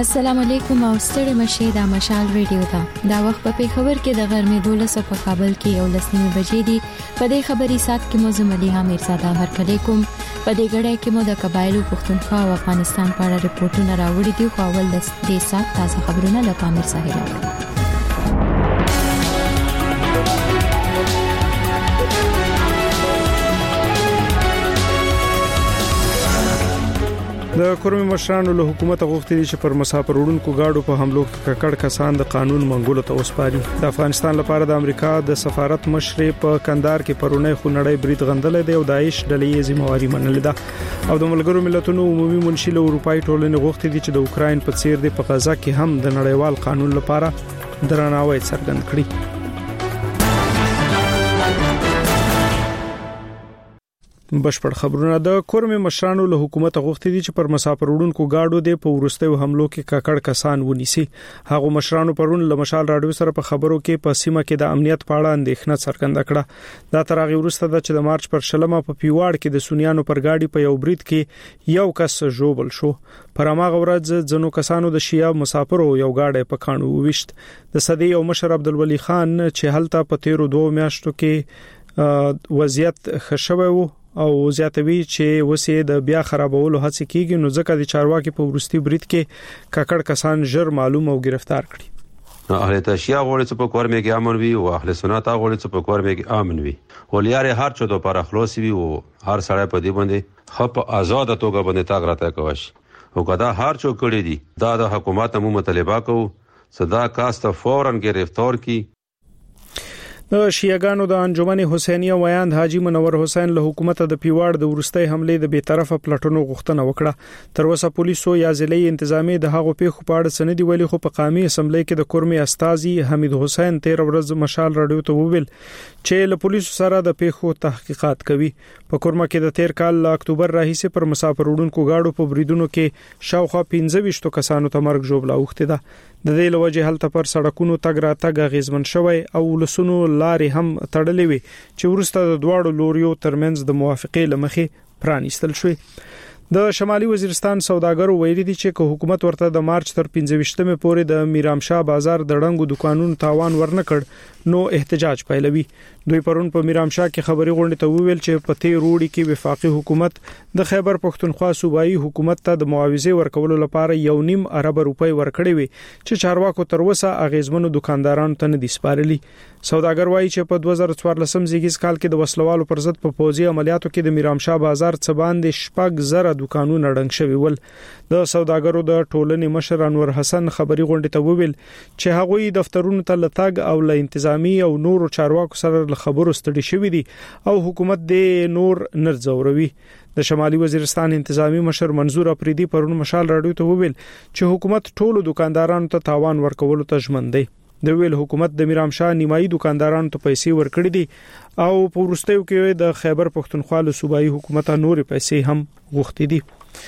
السلام علیکم او ستړي مشه د مشال ریډیو دا وخت په خبر کې د غرمې 12 په کابل کې یو لسنی بجې دي په دې خبري سات کې موږ مليها میرزاده هرکلی کوم په دې غړې کې مو د قبایلو پښتونخوا او افغانستان په اړه ریپورتونه راوړي دي خو اول د دې سات تازه خبرونه له پامیر ساحل د کورمي مشرانو له حکومت غوښتي چې پر مسافر وړونکو گاډو په حملو کې ککړ کسان د قانون منګولو ته وسپاري. د افغانستان لپاره د امریکا د سفارت مشر په کندهار کې پرونی خونړی برید غندلې دی او داعش ډلې ذمہواری منلې ده او د ملګرو ملتونو عمومي منشي له اروپאי ټولنې غوښتي چې د اوکرين په څیر د غزا کې هم د نړیوال قانون لپاره درناوی څرګند کړي. بشپړ خبرونه د کورمي مشرانو له حکومت غوښتي دي چې پر مسافر وړونکو گاډو د پورستیو حملو کې ککړ کسان ونیسي. هغه مشرانو پرون له مشال رادیو سره په خبرو کې په سیمه کې د امنیت په اړه اندېښنه څرګنده کړه. دا تر هغه وروسته چې د مارچ پر شلمه په پیواړ کې د سونیانو پر گاډي په یو برید کې یو کس ژوبل شو. پر هغه ورځ ځنو کسانو د شیعه مسافرو یو گاډي په کانو وويشت. د صدی او مشر عبدالولي خان چې هلته په 13 میاشتو کې وضعیت خښوي وو او زیاتوي چې وسې د بیا خرابولو هڅه کیږي نو ځکه د چارواکي په ورستي برید کې ککړ کسان ژر معلوم او گرفتار کړي. اهل تشیع غوړي چې په کورمه کې امن وي او اهل سنت غوړي چې په کورمه کې امن وي ولیاره هر چا د پر اخلاص وي او هر سړی په دې باندې خپ آزاد توګه باندې تاګ راته کوي او کدا هر چا کړی دي دا د حکومت مو مطالبه کوي صدا کاسته فورا گرفتار کی. د شیعاګانو د انجمن حسینیه ویاند حاجی منور حسین له حکومت د پیواړ د ورستۍ حملې د بیطرفه پلټونو غوښتنه وکړه. تر اوسه پولیسو یا ضلعي انتظامی د هغو پیښو په اړه سندې ویلي خو په قومي اسمبلی کې د کورمي استاذي حمید حسین 13 ورځ مشال رادیو ته وویل چې له پولیسو سره د پیښو تحقیقات کوي. په کورمه کې د 13 کال له اکتوبر راهیسې پر مسافر وړونکو گاډو په بریدونو کې شاوخوا 15 کسانو ته مرګ ژوبله اوښته ده. د دې لوجه هلته پر سړکونو تګ را تګ غیزمن شوی او لسونو لارې هم تړلې وي چې ورسته د دواړو لوريو ترمنځ د موافقې لمخې پرانیستل شوی. د شمالي وزیرستان سوداګرو ویلي دي چې حکومت ورته د مارچ تر 15مه پورې د میرامشاه بازار د ډنګو دکانونو تاوان ورنکړ نو احتجاج پیلوي. دوی پرون په میرامشاه کې خبري غونډه ته ویل چې په تیر وړي کې وفاقي حکومت د خیبر پښتونخوا صوبایي حکومت ته د معاوضه ورکولو لپاره 1.5 ارب روپۍ ورکړي وي چې چارواکو تر اوسه اغیزمنو دکاندارانو ته نه دي سپارلي. سوداګر وایي چې په 2014 زیږیز کال کې د وسلوالو پر ضد په پوځي عملیاتو کې د میرامشاه بازار څخه باندې شپږ زره دکانونه ډنګ شوي ول. د سوداګرو د ټولنې مشر انور حسن خبري غونډه ته وویل چې هغوی دفترونو ته لټاګ او ل انتظامی او نورو چارواکو سره له خبرو ستړي شوي دي او حکومت د نور نرځوروي. د شمالي وزیرستان انتظامی مشر منظور اپریدي پرون مشال رادیو ته وویل چې حکومت ټولو دکاندارانو ته تاوان ورکولو ته ژمن دی. د ویل حکومت د میرامشاه نیمایي دکاندارانو ته پیسې ورکړي دي او په ورستیو کې د خیبر پښتونخوا له صوبایي حکومت نور پیسې هم غوښتي دي.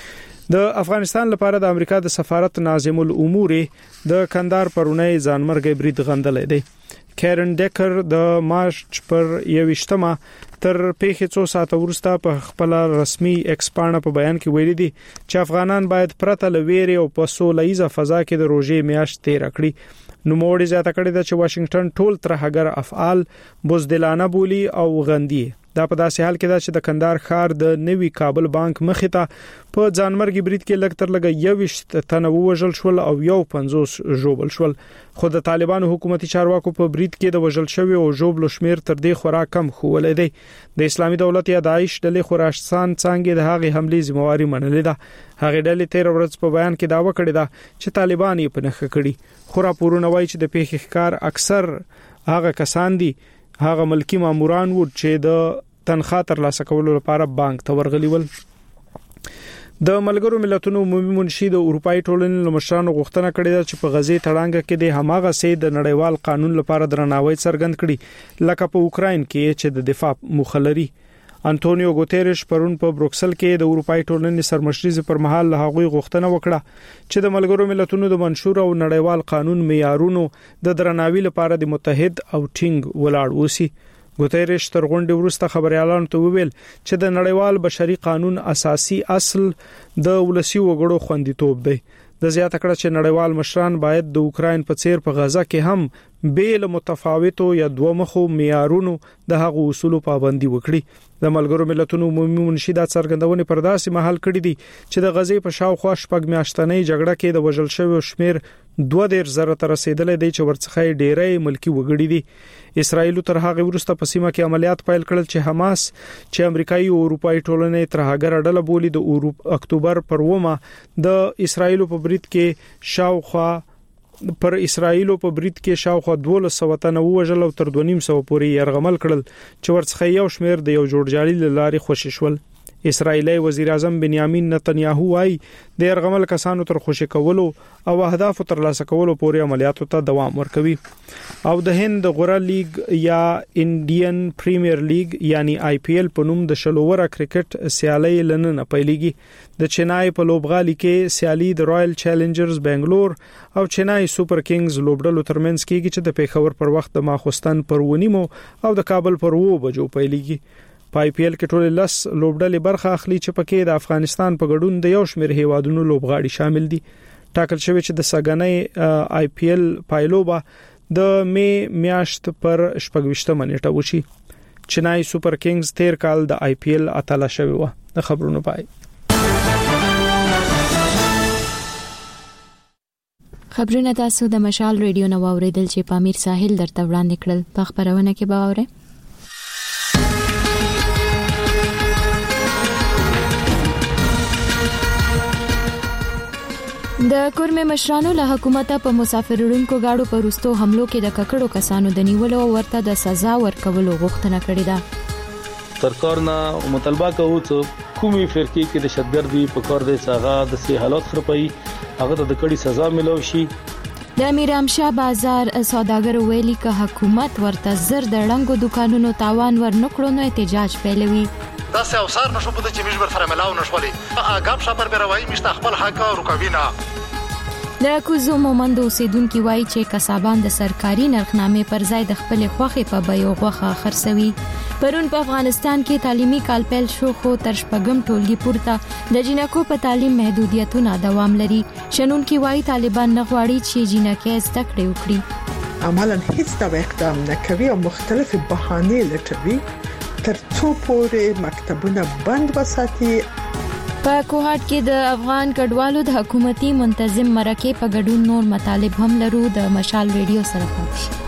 د افغانستان لپاره د امریکا د سفارت ناظم الامور د کندهار پرونی ځانمرګ برید غندلې دی. کیرن ډیکر د مارچ پر 21مه تر پیښې 2 ساعت وروسته په خپل رسمي ایکسپانه په بیان کې ویلي دي چې افغانان باید پرته لويري او په سولهیزه فضا کې د روزي میاشت تیر کړي. نو موړي زیاته کړی د چې واشنگټن ټول ترهګر افعال بوزدلانه بولی او غندي. دا په داسې حال کې ده چې د کندهار ښار د نوي کابل بانک مخې ته په ځانمرګي برید کې لږ تر لږه 21 تنه وژل شول او 50 ژوبل شول. خو د طالبانو حکومتي چارواکو په برید کې د وژل شوی او ژوبل شمیر تر دې خورا کم خوولې دی. د اسلامي دولت یا داعش ډلې خراسان څنګه د هغې حملې ذمہواری منلې ده. هغې ډلې 13 ورځ په بیان کې داوا کړې ده چې طالبان یې په نخښه کړي. خو راپورونه وایي چې د پیښې ښکار اکثر هغه کسان دي هغه ملکی ماموران وو چې د تنخواه ترلاسه کولو لپاره بانک ته ورغلي ول. د ملګرو ملتونو عمومي منشي د اروپאי ټولنې له مشرانو غوښتنه کړې ده چې په غزې تړانګه کې د هماغه سي د نړیوال قانون لپاره درناوی څرګند کړي لکه په اوکرين کې چې د دفاع مخالري. انټونیو ګوتيريش پرون په بروکسل کې د اروپאי ټولنې سرمشري پر مهال له هغوی غوښتنه وکړه چې د ملګرو ملتونو د منشور او نړیوال قانون معیارونو د درناوي لپاره د متحد او ټینګ ولاړ وسی. ګوتيريش تر غونډې وروسته خبريالانو ته وویل چې د نړیوال بشري قانون اساسي اصل د ولسی وګړو خوندیتوب دی. د زیاته کړه چې نړیوال مشران باید د اوکراین په څیر په غزا کې هم بیل متفاوتو یا دوه مخو معیارونو د هغو اصولو پابندي وکړي. د ملګرو ملتونو عمومي منشي د څرګندونې پر داسې مهال کړی دی چې د غزې په شاوخوا شپږ میاشتنۍ جګړه کې د وژل شویو شمیر 2,000 ته رسیدلې دی چې ورڅخه ډېری ملکی وګړي دي. اسرائیل تر هغه وروسته په سیمه کې عملیات پیل کړل چې حماس چې امریکایي او اروپایي ټولنې ترهګر ډله بولی د اکتوبر پر 9 د اسرائیل په برید کې شاوخوا 1200 تنه وژل او تر 2,500 پورې يرغمل کړل چې ورڅخه یو شمیر د یو جوړجاړي لارې خوشی شول. اسرائیلي وزیر اعظم بنیامین نتنیاهو وايي د يرغمل کسانو تر خوشی کولو او اهداف تر لاسه کولو پورې عملیاتو ته دوام ورکوي. او د هند غوره لیګ یا انډین پریمیر لیګ یعنی IPL په نوم د شلووره کرکټ سیالي لننه پیلېږي. د چنای په لوبغالي کې سیالي د رائل چیلنجرز بنگلور او چنای سوپر کینګز لوبډلو ترمنځ کېږي چې د پیښور پر وخت د ماخوستن پر 9 او د کابل پر 2 بجو پیلېږي. په IPL کې ټول 10 لوبډلې برخه اخلي چې پکې د افغانستان په ګډون د یو شمېر هیوادونو لوبغاړي شامل دي. ټاکل شوی چې د سګنۍ IPL پایلوبه د می میاشت پر 26 منېټه وشي. چنای سوپر کینګز تیر کال د IPL اتله شوی و. د خبرونو پای. خبرونه تاسو د مشال ریډیو نو اوریدل چې پامیر ساحل درته وړاندې کړل. په خبرونه کې به اورئ د کورمه مشرانو له حکومت په مسافرونکو گاډو پر وروستو حملو کې د ککړو کسانو د نیولو او ورته د سزا ورکولو غوښتنه کړې ده. سرکار نه مطالبه کوي چې کومي فرقې کې د شتګردي په کار د ساغه د سي حالات خرپي هغه ته د کړي سزا ملو شي. د میرامشاه بازار سوداګر ویلي ک حکومت ورته زر د ړنګو دکانونو تاوان ورنکړو نو احتجاج پیلوي. دا اوسار نشو بده چې مجبر سره ملاو نشولي اګاب شپر بیروي مشته خپل حق او رکوینا. د کوزو مومند اوسیدونکو وایي چې کسبان د سرکاري نرخنامې پر ځای د خپل خوخي په بیو غوخه خرڅوي. پرون په افغانستان کې تعلیمي کال پیل شو خو تر شپږم ټولګي پورته د جنکو په تعلیم محدودیتونه دوام لري. شنونکو وایي طالبان نه غواړي چې جنکې زده کړې وکړي. عملاً هیڅ دا اقدام نه کوي او مختلف بهانې لټوي تر څو پورې مکتبونه بند وساتي. په کوهاټ کې د افغان کډوالو د حکومتي منتظم مرکه په ګډون نور مطالب هم لرو. د مشال ریډیو سره پاتې شئ.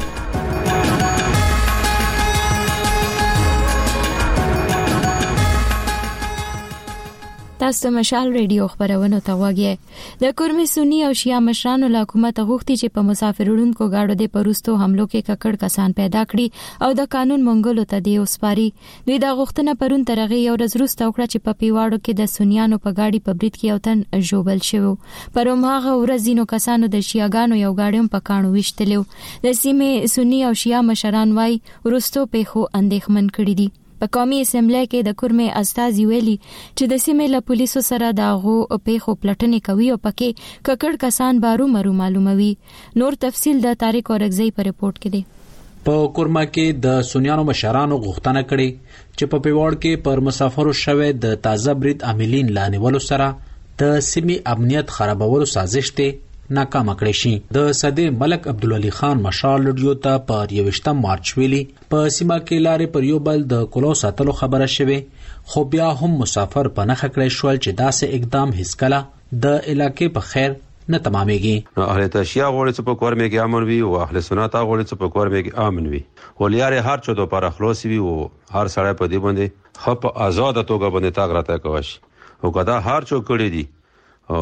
تاسو مشال ریډیو خبرونه تاوګي. د کورمه سنی او شیا مشرانو له حکومت غوښتي چې په مسافرونکو گاډو د پروستو حملو کې ککړ کسان پیدا کړي او د قانون منګولو ته دی اوسپاري. دوی دا غوښتنه پرون ترغه یو ورځ وروسته وکړه چې په پیواړو کې د سنیانو په گاډي په برید کې یو تن جوبل شو. پروم هغه ورځینو کسانو د شیاګانو یو گاډیم په کانو وشتلو. د سیمې سنی او شیا مشران وای ورستو په خو اندېښمن کړي دي. په قومي اسمبلی کې د کورمه استازي ویلي چې د سیمې له پولیسو سره داغو پیښو پلټنې کوي او پکې ککړ کسان بارو مرو معلوموي. نور تفصیل د طارق اورغزی په ریپورت کې دی. په کورما کې د سنیانو مشرانو غوښتنه کړې چې په پیوړ کې پر مسافرو شوه د تازه برید عاملین لانیولو سره د سیمې امنیت خرابولو سازش ته ناکام کړی شي. د صدر ملک عبدالعلی خان مشال لډیو ته پر 21 مارچ ویلي په سیمه کې لارې پر یو بل د کولو ساتلو خبره شوه خو بیا هم مسافر په نخ کړی شول چې داسې اقدام هیڅ کله د علاقې په خیر نه تمامېږي. اهل تشیع غوړي چې په کور مې کې امن وي او اهل سنت غوړي چې په کور مې کې امن وي. ولیاره هر چا د پر خلاص وي او هر سړی په دې باندې خپ آزاد توګه باندې تاګ راته کوي. او کدا هر چا کړی دي او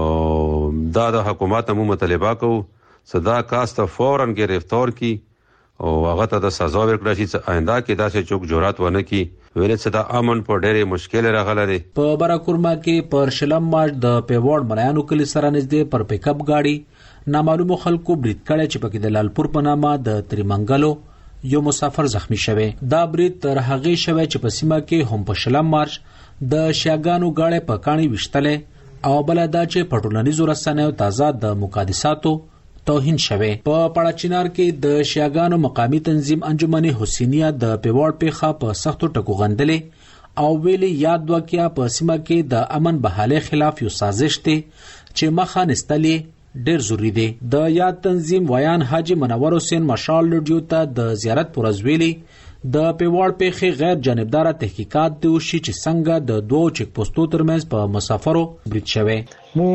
دا د حکومت مو مطالبه کو صدا کاست فورن گرفتار کی او هغه ته د سزا ورکړي چې آینده کې داسې چوک جرأت ونه کی. ویل چې دا امن په ډېرې مشکل راغله. په براکورما کې پر شلم مارچ د پیوړ ملایانو کلی سره نږدې پر پک اپ گاډي نامعلوم خلکو برید کړي چې پکې د لالپور په نامه د تریمنګلو یو مسافر زخمی شوه. دا برید تر هغه شوه چې په سیمه کې هم په شلم مارچ د شیاګانو گاډي په کانی وشتله او بلدا چې پټولنیزو رسنیو تازه د مقدساتو توهین شوه. په پړاچینار کې د شیاګانو مقامی تنظیم انجمن حسینیه د پیوړ پیخه په سختو ټکو غندلې او ویلي یاد وکیا په سیمه کې د امن بحاله خلاف یو سازش ته چې مخه نستلې ډیر ضروری دی. د یاد تنظیم ویان حاجی منور حسین مشال رادیو ته د زیارت پر ازویلی د پیوړ پیخي غیر جانبدار تحقیقات دی وشي چې څنګه د دوه چک پوسټو ترمنځ په مسافرو برید شوی. مو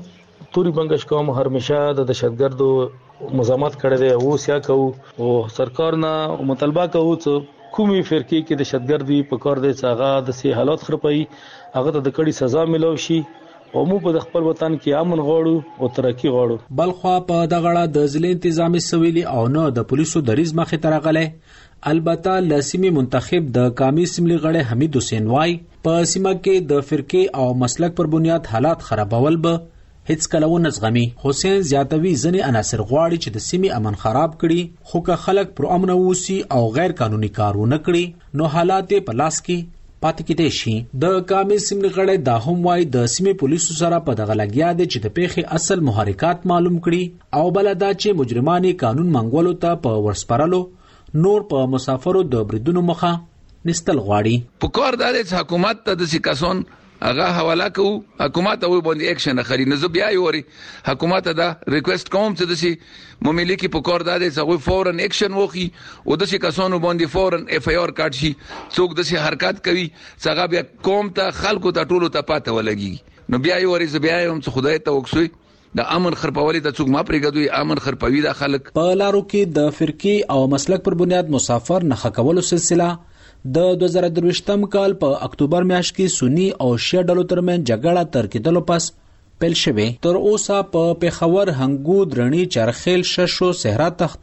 توري بنگش کوم همیشه د دهشتګردو مزاحمت کړی دی او سیا کو او سرکار نه مطالبه کوو چې کومي فرقې کې دهشتګردي په کار دی څنګه د سي حالات خرپي هغه ته د کړي سزا ملو شي او مو په خپل وطن کې امن غواړو او ترقی غواړو. بلخوا په دغړه د ضلع انتظامی سویلی او نه د پولیسو د ریز مخې ترغله البته لاسمی منتخب د قومي اسمبلی غړی حمید حسین وای په سیمه کې د فرقې او مسلک پر بنیاد حالات خرابول به هیڅ کله ونه زغمي. حسین زیاتوي ځنې عناصر غواړي چې د سیمې امن خراب کړي خو که خلک پر امن ووسي او غیر قانوني کارونه کړي نو حالات په لاس کې پاتې کېدای شي. د قومي اسمبلی غړی دا هم وایي د سیمې پولیسو سره په دغه لګیا دي چې د پیښې اصل محرکات معلوم کړي او بل دا چې مجرمانو قانون منګولو ته په ورسپارلو نور په مسافرو د بریدونو مخه نستل غواړي. په کار د حکومت ته د سکاسون هغه حواله کو حکومت او باندې اکشن اخلي نه زه بیا یوري حکومت دا ریکوست کوم چې د سي مملکي په کار د هغه فورن اکشن وکي او د سي کسانو باندې فورن اف ای آر کارت شي څوک د سي حرکت کوي څنګه بیا قوم ته خلکو ته ټولو ته پاته ولګي نو بیا یوري زه بیا هم څه خدای ته وکسوي د امن خرپولې ته څوک ما پرېګدوي امن خرپوي د خلک په لارو کې د فرقې او مسلک پر بنیاد مسافر نه خکولو سلسله د 2023م کال په اکتوبر میاشت کې سنی او شیعه ډلو ترمن جګړه تر کېدلو پس پیل شوه. تر اوسه په پیښور، هنګود، رڼی، چرخیل، ششو، صحرا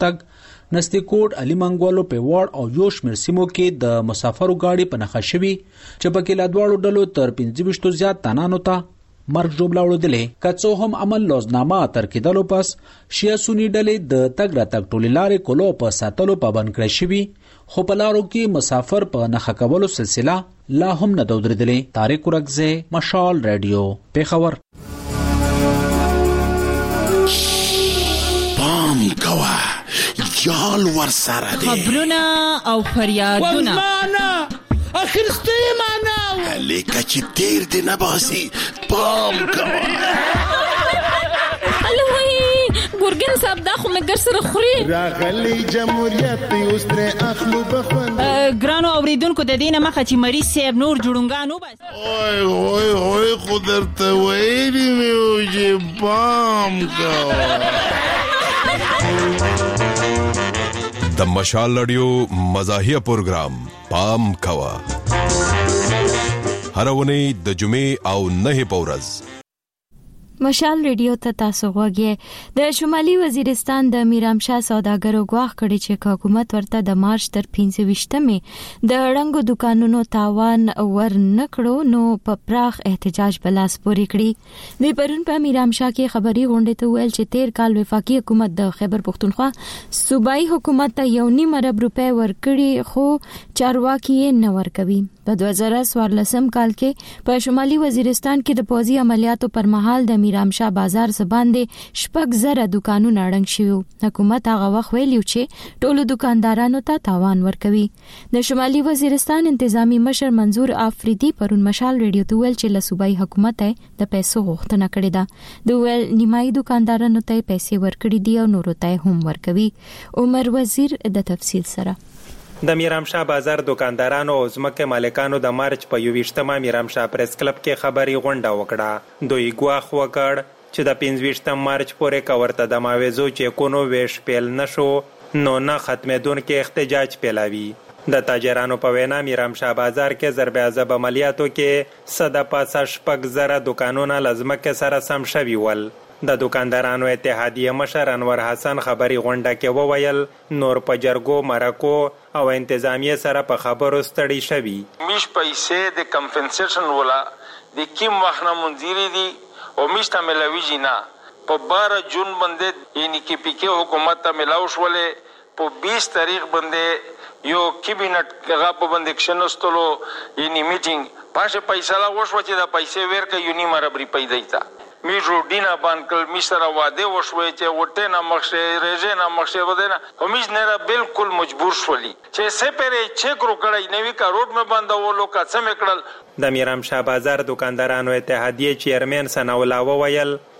تختګ، نستی کوټ، علي منګولو، پیوړ او یو شمېر سیمو کې د مسافرو گاډي په نښه شوي چې پکې له دواړو ډلو تر 25 زیات تنانو ته مرګ جوړ وړاندې. کڅو هم عمل لوزنامه تر کېدلو پس شیعه سنی ډلې د تګ راتګ ټولې لارې کولو په ساتلو پابند کړی شوي خو په لارو کې مسافر په نښه کولو سلسله لا هم نه درېدلې. طارق ورکزه، مشال رادیو، پیښور. پام کوه جال ور سره دی خبرونه او فریادونه اخر ستې معنا لیکه چې تیر دی نه باسي. پام کوه ګورګین صاحب دا خو مګر سره خوري راغلی جمهوریت اوس تر اخلو بخون ګرانو اوریدونکو د دینه مخه چې مریض صاحب نور جوړونګانو بس اوه قدرت وایي مې چې پام کوه د مشال رادیو مزاحیه پروگرام پام کوه هر ونی د جمعې او نه پورز مشال ریډیو ته تاسو غوږی د شمالي وزیرستان د میرامشاه سوداګرو غواخ کړي چې حکومت ورته د مارچ تر 15مې د رنګو دکانونو تاوان ور نکړو نو په پراخ احتجاج بلاس پورې کړی. د پرون په میرامشاه کې خبري غونډه ته ویل چې 13 کال وفاقي حکومت د خیبر پختونخوا صوبایي حکومت ته 1.5 ارب روپے ورکړي خو چارواکي نه ورکوي. په 2014 کال کې په شمالي وزیرستان کې د پوځي عملیاتو پر مهال د میرامشاه بازار زباندې شپږ زره دکانونه اړنګ شوي. حکومت هغه وخت ویلو چې ټولو دکاندارانو ته تاوان ورکوي. د شمالي وزیرستان انتظامی مشر منظور آفریدي پرون مشال ریډیو ته ویل چې له صوبایي حکومت د پیسو غوښتنه کړې ده. د ویل نیمایي دکاندارانو ته پیسې ورکړي دي او نورو ته هم ورکوي. عمر وزیر د تفصیل سره. د میرامشاه بازار دکاندارانو او ځمکې مالکانو د مارچ په 21مه میرامشاه پریس کلب کې خبري غونډه وکړه. دوی ګواښ وکړ چې د 25 مارچ پورې کورته د ماویزو چیکونو ویش پیل نشو نو نه ختمېدونکي احتجاج پیلاوي. د تاجرانو په وینا میرامشاه بازار کې ضرب عذاب عملیاتو کې صد پاسه شپږ زره دکانونه لزمکه سره سم شوي ول. د دکاندارانو اتحادیه مشر انور حسن خبري غونډه کې وویل نور په جرګو مرکو او انتظامیه سره په خبرو ستړي شوي. میش پیسې د کمپنسیشن ولا د کیم وخت نه منځري دي او میش ته ملوي نه په 12 جون باندې یعنی کې پی حکومت ته ملاو شولې په 20 تاریخ باندې یو کابینټ هغه په باندې کښنستلو یعنی میټینګ پاشه پیسې لا وشو چې د پیسې ورکه یونی مربري پیدا ایتا می روډینا باندې می سره واده وشوي چې وټه نه مخشه رېژه نه مخشه ودنه همیش نه بالکل مجبور شولي چې سپره چیک روکړای نوې کا روډ مې باندې ولو کا سم کړل. د میرامشاه بازار دکاندارانو اتحادیه چیرمن سناولا وویل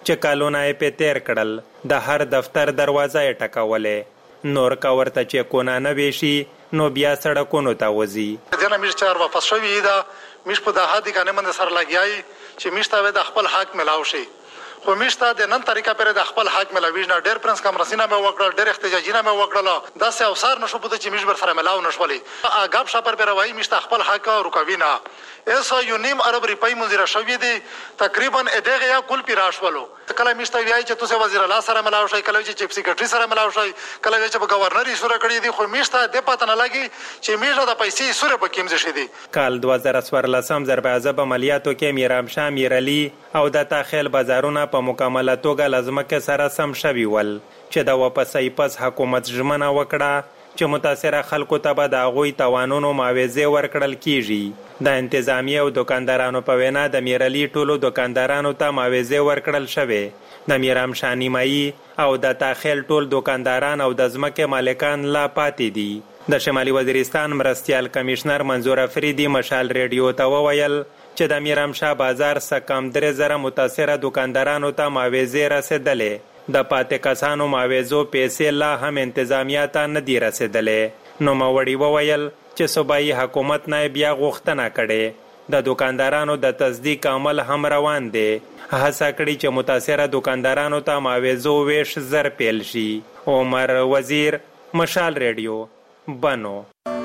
چې کالونه یې په تیر کړل د هر دفتر دروازه یې ټکولې نور کا ورته چې کونه نه ویشي نو بیا سړکونو ته وځي دنه مش چار واپس شوی دا مش په د هادي کنه من سره لګیای چې مشته د خپل حق ملاو شي خو مشته د نن طریقه پر د خپل حق ملاویج نه ډېر پرنس کمرسینه مې وکړل ډېر احتجاجینه مې وکړل دا سه اوسار نشو بده چې مش بر سره ملاو نشولې اګاب شاپر پر وای مشته خپل حق رکوینا ایسا یو نیم ارب روپۍ منځره شوې دي تقریبا ادغه یا کل پیراشولو کله مشته ویای چې تاسو وزیر الله سره ملاو شي کله چې چیف سیکریټری سره ملاو شي کله چې په گورنر یې سره کړی دي خو مشته د پاتنه لګي چې میژه د پیسې سره په کیمز شي دي کال 2014 ضرب عذاب عملیاتو کې میرام شاه میرعلی او د تاخیل بازارونه په مکمله توګه لازمکه سره سم شوي ول چې د واپسې پس حکومت ژمنه وکړه چې متاثره خلکو ته به د هغوی توانونو معاوضې ورکړل کیږي د انتظامیه او دکاندارانو په وینا د میرعلی ټولو دکاندارانو ته معاوضې ورکړل شوې د میرام شاه نیمایي او د تاخیل ټول دکانداران او د ځمکې مالکان لا پاتې دي د شمالي وزیرستان مرستیال کمشنر منظور افریدي مشال ریډیو ته وویل چې د میرام شاه بازار څخه کم 3000 متاثره دکاندارانو ته معاوضې رسیدلې د پاتې کسانو معاوضو پیسې لا هم انتظامیه ته نه دي رسیدلې نو موړي وویل چې صوبایي حکومت نه بیا غوښتنه کړې د دکاندارانو د تصدیق عمل هم روان دی هڅه کړې چې متاثره دکاندارانو ته معاوضو ویش زر پیل شي عمر وزیر مشال ریډیو بنو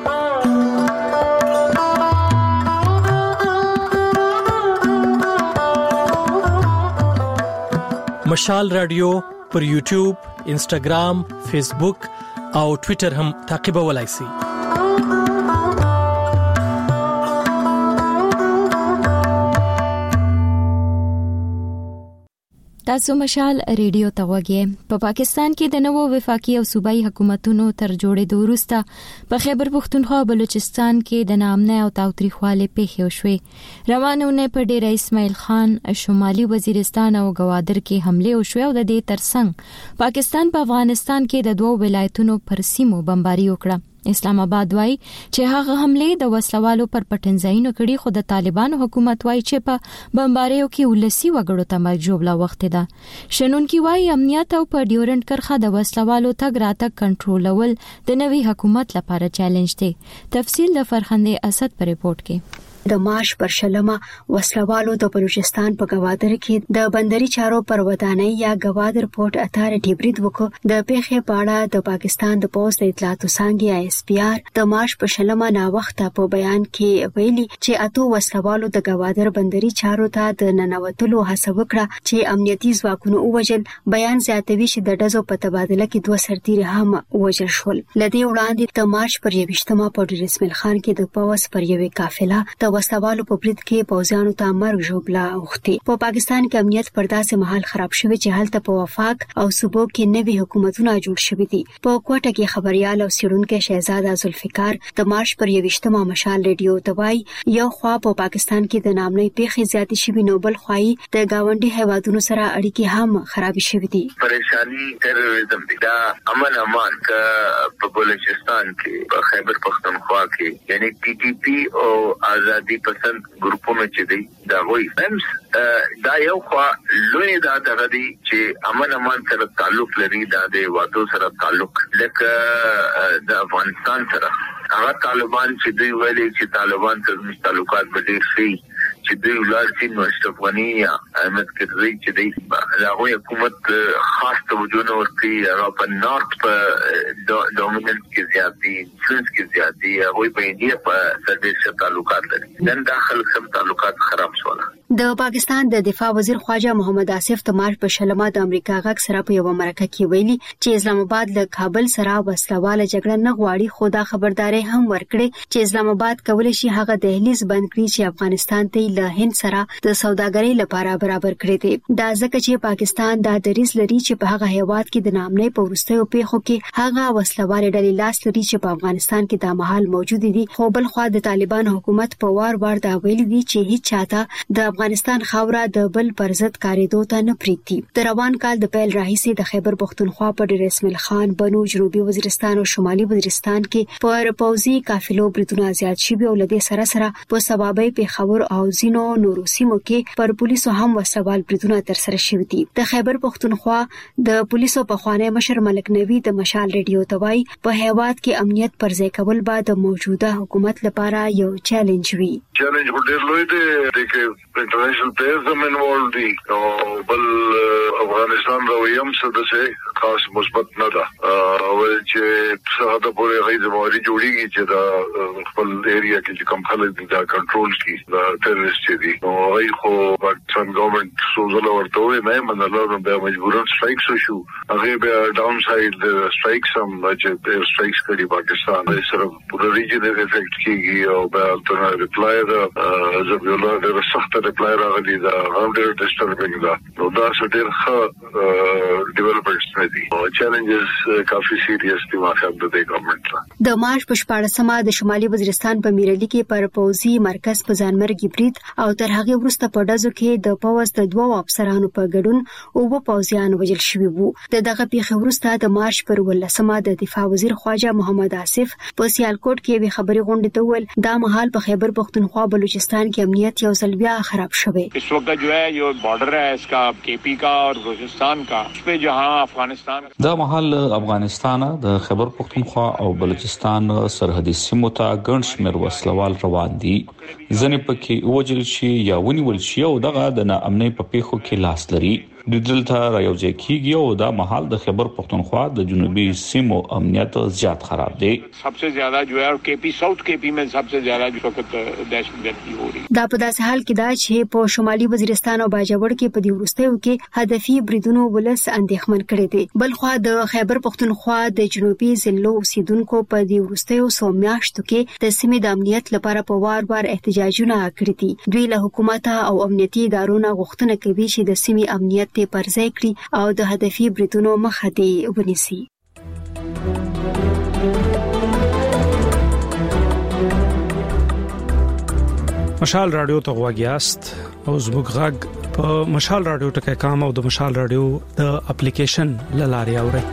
مشال رادیو پر یوټیوب، انسټاګرام، فیسبوک او ټوئیټر هم تعقیبولای شئ. تاسو مشال ریډیو ته وګورئ. په پاکستان کې د نوو وفاقي او صوبایي حکومتونو تر جوړېدو وروسته په خیبر پختونخوا او بلوچستان کې د ناامنۍ او تاوتریخوالي پیښې وشوې. روانونه په ډېر اسماعیل خان شمالي وزیرستان او گوادر کې حمله وشوې او د دې ترڅنګ پاکستان په افغانستان کې د دوو ولایتونو پر سیمو بمباري وکړه. اسلام آباد وایي چې هغه حمله د وسلوالو پر پټنځایونو کړي خو د طالبانو حکومت وایي چې په بمباریو کې ولسی وګړو ته مرجوب لا وخت ده. شنونکي وایي امنیت او په ډیورنډ کرخه د وسلوالو تګ راتګ کنټرولول د نوي حکومت لپاره چیلنج دی. تفصیل د فرخنده اسد په ریپورت کې. د مارچ پر شلمه وسلوالو د بلوچستان په گوادر کې د بندري چارو پر ودانۍ یا گوادر پورت اتارټي برید وکړ. د پیښې په اړه د پاکستان د پوز د اطلاعاتو څانګې ISPR د مارچ په شلمه نا وخت په بیان کې ویلي چې اتو وسلوالو د گوادر بندري چارو ته د ننوتلو هڅه وکړه چې امنیتي ځواکونو ووجل. بیان زیاتوي چې د ډزو په تبادله کې دوه سرتیري هم وژل شول. لدې وړاندې د مارچ پر 21مه په ډیر اسماعیل خان کې د پوز پر یوې قافله د وسلوالو په برید کې پوځیانو ته مرګ ژوبله اوختي. په پاکستان کې امنیت پر داسې مهال خراب شوی چې هلته په وفاق او صوبو کې نوي حکومتونه جوړ شوي دي. په کوټه کې خبريال او سیرونکو شهزاده ذوالفقار د مارچ پر 21مه مشال ریډیو ته وایي یو خوا په پاکستان کې د نامنۍ پیښې زیاتې شوي نو بل خوای د گاونډي هیوادونو سره اړیکې هم خراب شوي دي. پریشانی تروریزم دا امن امان په بلوچستان کې په خیبر پختونخوا کې یعنی PTP او آزادی پسند ګروپونو چې دی دا وایي دا یو خوا لوی دا دغه دی چې امن امان سره تعلق لري دا د وادو سره تعلق لکه د افغانستان سره هغه طالبان چې دوی ویلي چې طالبان سره تعلقات به ډېر شي چې دوی ولارتي نو اشرف غنی یا احمد کرزي چې دی هغه حکومت خاص توجه نور کوي هغه په نارت په ډومیننت کې زیاتی فلنس کې زیاتی هغه په انډیا په سره تعلقات لري نن داخل سم تعلقات خراب شول. د پاکستان د دفاع وزیر خواجه محمد آصف د مارچ په شلمه د امریکا غږ سره په یو مرکه کې ویلي چې اسلام آباد له کابل سره وسلواله جګړه نه غواړي خو دا خبرداري هم ورکړي چې اسلام آباد کولای شي هغه دهلیز بند کړي چې افغانستان ته له هند سره د سوداګرۍ لپاره برابر کړی دی. دا ځکه چې پاکستان دا دریځ لري چې په هغه هیواد کې د نامنۍ په وروستیو پیښو کې هغه وسلواله ډلې لاس لري چې په افغانستان کې د مهال موجود دي. خو بل خوا د طالبان حکومت په وار دا ویلي دي چې هیڅ چاته د افغانستان خاوره د بل پر ضد کاریدو ته نه پریږدي. د روان کال د پیل راهیسې د خیبر پختونخوا په ډیر اسماعیل خان، بنو، جنوبي وزیرستان او شمالي وزیرستان کې پر پوځي قافلو بریدونه زیات شوي او لدې سره په سبابي پیښور او ځینو نورو سیمو کې پر پولیسو هم وسوال بریدونه ترسره شوي دي. د خیبر پختونخوا د پولیسو په خوانی مشر ملک نوی د مشال ریډیو ته وایي په هیواد کې امنیت پر ځای کول به د موجوده حکومت لپاره یو چیلنج وي. چیلنج ډېر لوی دی چې انټرنیشنل پلیئرز هم انوالو دي او بل افغانستان رویه هم څه داسې خاص مثبت نه ده او چې څه حد پورې هغې ذمہواري جوړېږي چې د خپل ایریا کې چې کوم خلک دي دا کنټرول کړي د ټیرریسټ دي نو هغې خو پاکستان ګورنمنټ سوزله ورته وویل نه یې منله نو بیا مجبوراً سټرایکس وشو. هغې بیا ډاون سایډ د سټرایکس هم چې سټرایکس کړي پاکستان یې سره پوره ریجن یې افیکټ کېږي او بیا هلته ریپلای ده ذبیح الله ډېره سخته ریپلای راغلي ده هغه هم ډېره ډسټربینګ ده نو دا څه ډېر ښه ډیولپمنټس نه دي. چیلنجز کافي سیریس دي ما خیال د دې ګورنمنټ سره. د مارچ په 14مه د شمالي وزیرستان په میرلی کې پر پوځي مرکز په ځانمرګي برید او تر هغه وروسته په ډزو کې د پوځ د 2 افسرانو په ګډون او پوځیان وژل شوي وو. دغه پیښې وروسته د مارچ پر 18مه د دفاع وزیر خواجه محمد آصف په سیالکوټ کې وی خبري غونډه ته ویل دا مهال په خیبر پختونخوا بلوچستان کې امنیت یو ځل بیا خراب شوی. اس وقت جو ہے یہ بارڈر ہے اس کا KP کا اور بلوچستان کا اس پہ جہاں افغانستان دا مهال افغانستان د خیبر پختونخوا او بلوچستان سرحدي سیمو ته ګڼ شمېر وسلوال روان دي. ځنې پکې وژل شي یا ونیول شي او دغه د ناامنۍ په پیښو کې لاس لري. د دلته رايوځای کیږي او دا مهال د خیبر پختونخوا د جنوبي سیمو امنیت زیات خراب دی. सबसे ज्यादा जो है KP साउथ KP में सबसे ज्यादा जो वक्त दहशतगर्दी हो रही. دا په داسې حال کې دا چې په شمالي وزیرستان او باجوړ کې په دې وروستیو کې هدفي بریدونو ولس اندېښمن کړي دي. بلخو د خیبر پختونخوا د جنوبي ضلعو اوسیدونکو په دې وروستیو څو میاشتو کې د سیمې د امنیت لپاره په وار احتجاجونه کړي دي. دوی له حکومت او امنیتي ادارو غوښتنه کوي چې د سیمې امنیت ته پر ځای کړي او د هدفي بریدونو مخه دې ونیسي. مشال رادیو ته غواګیاست او زموږ غږ په مشال رادیو ټکي کام او د مشال رادیو د اپلیکیشن لاري اوري.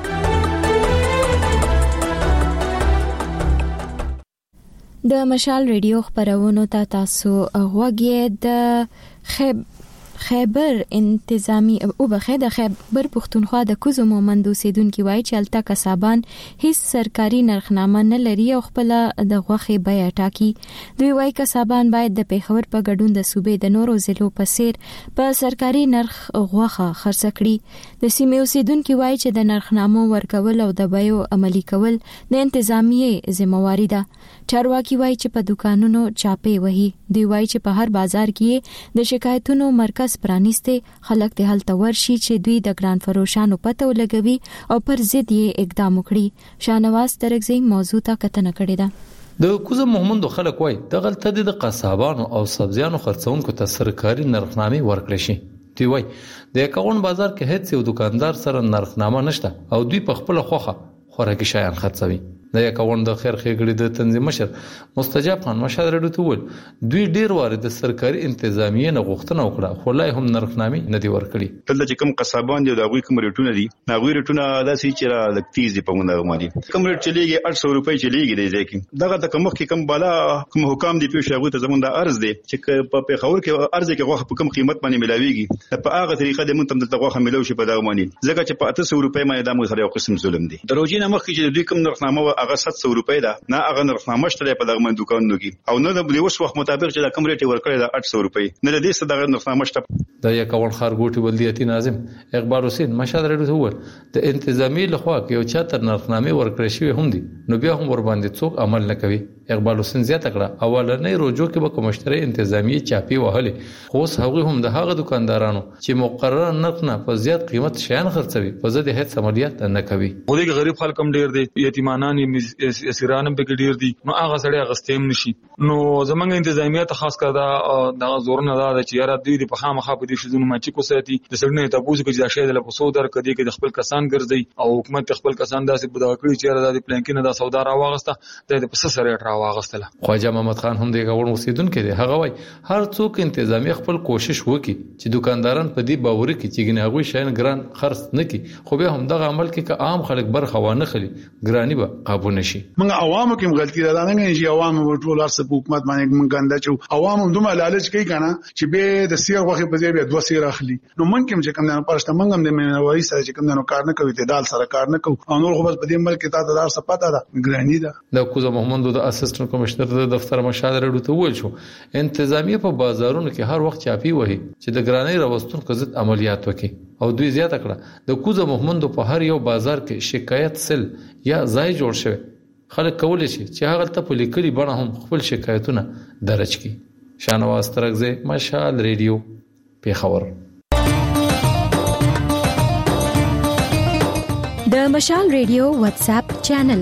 د مشال رادیو خبرونو ته تاسو غواګی د خیبر انتظامی او بخې د خیبر پختونخوا د کوزو مومند اوسیدونکو وایي چې الته کسبان هیڅ سرکاري نرخنامه نه لري او خپل د غوخي بیه ټاکي. دوی وایي کسبان باید د پیښور په ګډون د صوبې د نورو ضلعو په څیر په سرکاري نرخ غوخه خرڅ کړي. د سیمې اوسیدونکو وایي چې د نرخنامو ورکول او د بیو عملی کول د انتظامیه ذمہواری ده. چارواکي وایي چې په دکانونو چاپې وهي. دوی وایي چې په هر بازار کې د شکایتونو مرکز پرانیسته خلک ته حل تور شي چې دوی د ګران فروشانو پته ولګوي او پر ضد یې اقدام وکړي. شاهنواز ترغزی موضوع ته کتنه کړې ده. د کوزه محمد خلک وای د غلطه د قصابانو او سبزیانو خرڅونکو ته سرکاري نرخنامه ورکړي شي. دوی وای د کاون بازار کې هیڅ یو دکاندار سره نرخنامه نشته او دوی په خپل خوخه خوراکي شیان خرڅوي. د یکاون د خیر خېګړې د تنظیم مشر مستجاب خان مشهد رډو ته ول دوی ډیر واره د سرکاري انتظامیه نه غوښتنه وکړه خو لای هم نرخنامي نه دی ورکړي. دلته چې کوم قصابان دي دا غوي کوم ریټونه دي نا غوي ریټونه داسې چې را لکتیز دي په مونږه مالي کوم ریټ چلیږي 800 روپۍ چلیږي دی ځکه دغه د کوم کې کوم بالا کوم حکام دی پیښه غوي ته زمونږ د ارز دی چې په پیښور کې ارز کې غوښه په کوم قیمت باندې ملاويږي په هغه طریقه د مونږ ته غوښه ملو شي په دغه مانی ځکه چې په 800 روپۍ باندې د موږ سره یو قسم ظلم دی. دروژینه مخ کې دوی کوم نرخنامه هغه 700 روپۍ نه هغه نرخنامه شته په دغه دکانونو کې او نه د اوس وخت مطابق چې د کم ریټ ورکړی د 800 روپۍ نه د دې څخه دغه نرخنامه شته. د یکاون خارګوټي ولدیتي ناظم اقبال حسین مشهد رډو ته ول د انتظامی لخوا کې یو چاته نرخنامه ورکړی شوی هم دي نو بیا هم ور باندې څوک عمل نه کوي. اقبال حسین زیاته کړه اولنې روجو کې به کومشتري انتظامی چاپی وهلې خو اوس هغه هم د هغه دکاندارانو چې مقرره نرخ نه په زیات قیمت شیان خرڅوي په زده هیڅ عملیات نه کوي. ولې غریب خلک هم ډیر دي یتیمانان اسیران هم پکې ډیر دي نو هغه سړی غستیم نشي نو زمونږ انتظامیه ته خاص کړه دا زورونه دا چې یاره دوی د په خامخا په دې شذونو ماچی کو ساتي د سړنه ته پوښتنه کوي چې شاید له پسو در کدي کې د خپل کسان ګرځي او حکومت خپل کسان داسې بداوه کړی چې یاره د پلان کې نه دا سودا راوغسته د پس سره راو راواغستله. خواجه محمد خان هم د غوړ اوسیدونکو دی. هغه وای هر څوک انتظامی خپل کوشش وکړي چې دکانداران په دې باور کې چې ګناغوي شین ګران خرڅ نکړي، خو به هم دغه عمل کې که عام خلک برخه وانه خلی ګرانی به قابو نشي. موږ عوامو کې غلطي ده نه چې عوام ټول ارسه حکومت باندې موږ ګنده چو عوام هم دومره لالچ کوي کنه چې به د سیر وخت په ځای به دوه سیر اخلي. نو موږ کوم چې کوم نه پرشته موږ هم د منوي سره چې کوم نه کار نه کوي، اعتدال سره کار نه کوي او نور خو بس په دې ملک ته دار څه پته ده ګرانی ده. د کوزه محمد د اسسټنټ کمشنر د دفتر مشال رډو ته ویل شو انتظامیه په بازارونو کې هر وخت چاپی وهي چې د ګرانی راوستون قضیت عملیات وکړي او دوی زیاته کړه د کوزه محمد په هر یو بازار کې شکایت سل یا ځای جوړ شوی، خلک کولای شي چې هغه ته په لیکلي بڼه هم خپل شکایتونه درج کړي. شانواز ترغزه، مشال ریډیو، پیښور. د مشال ریډیو واتس اپ چینل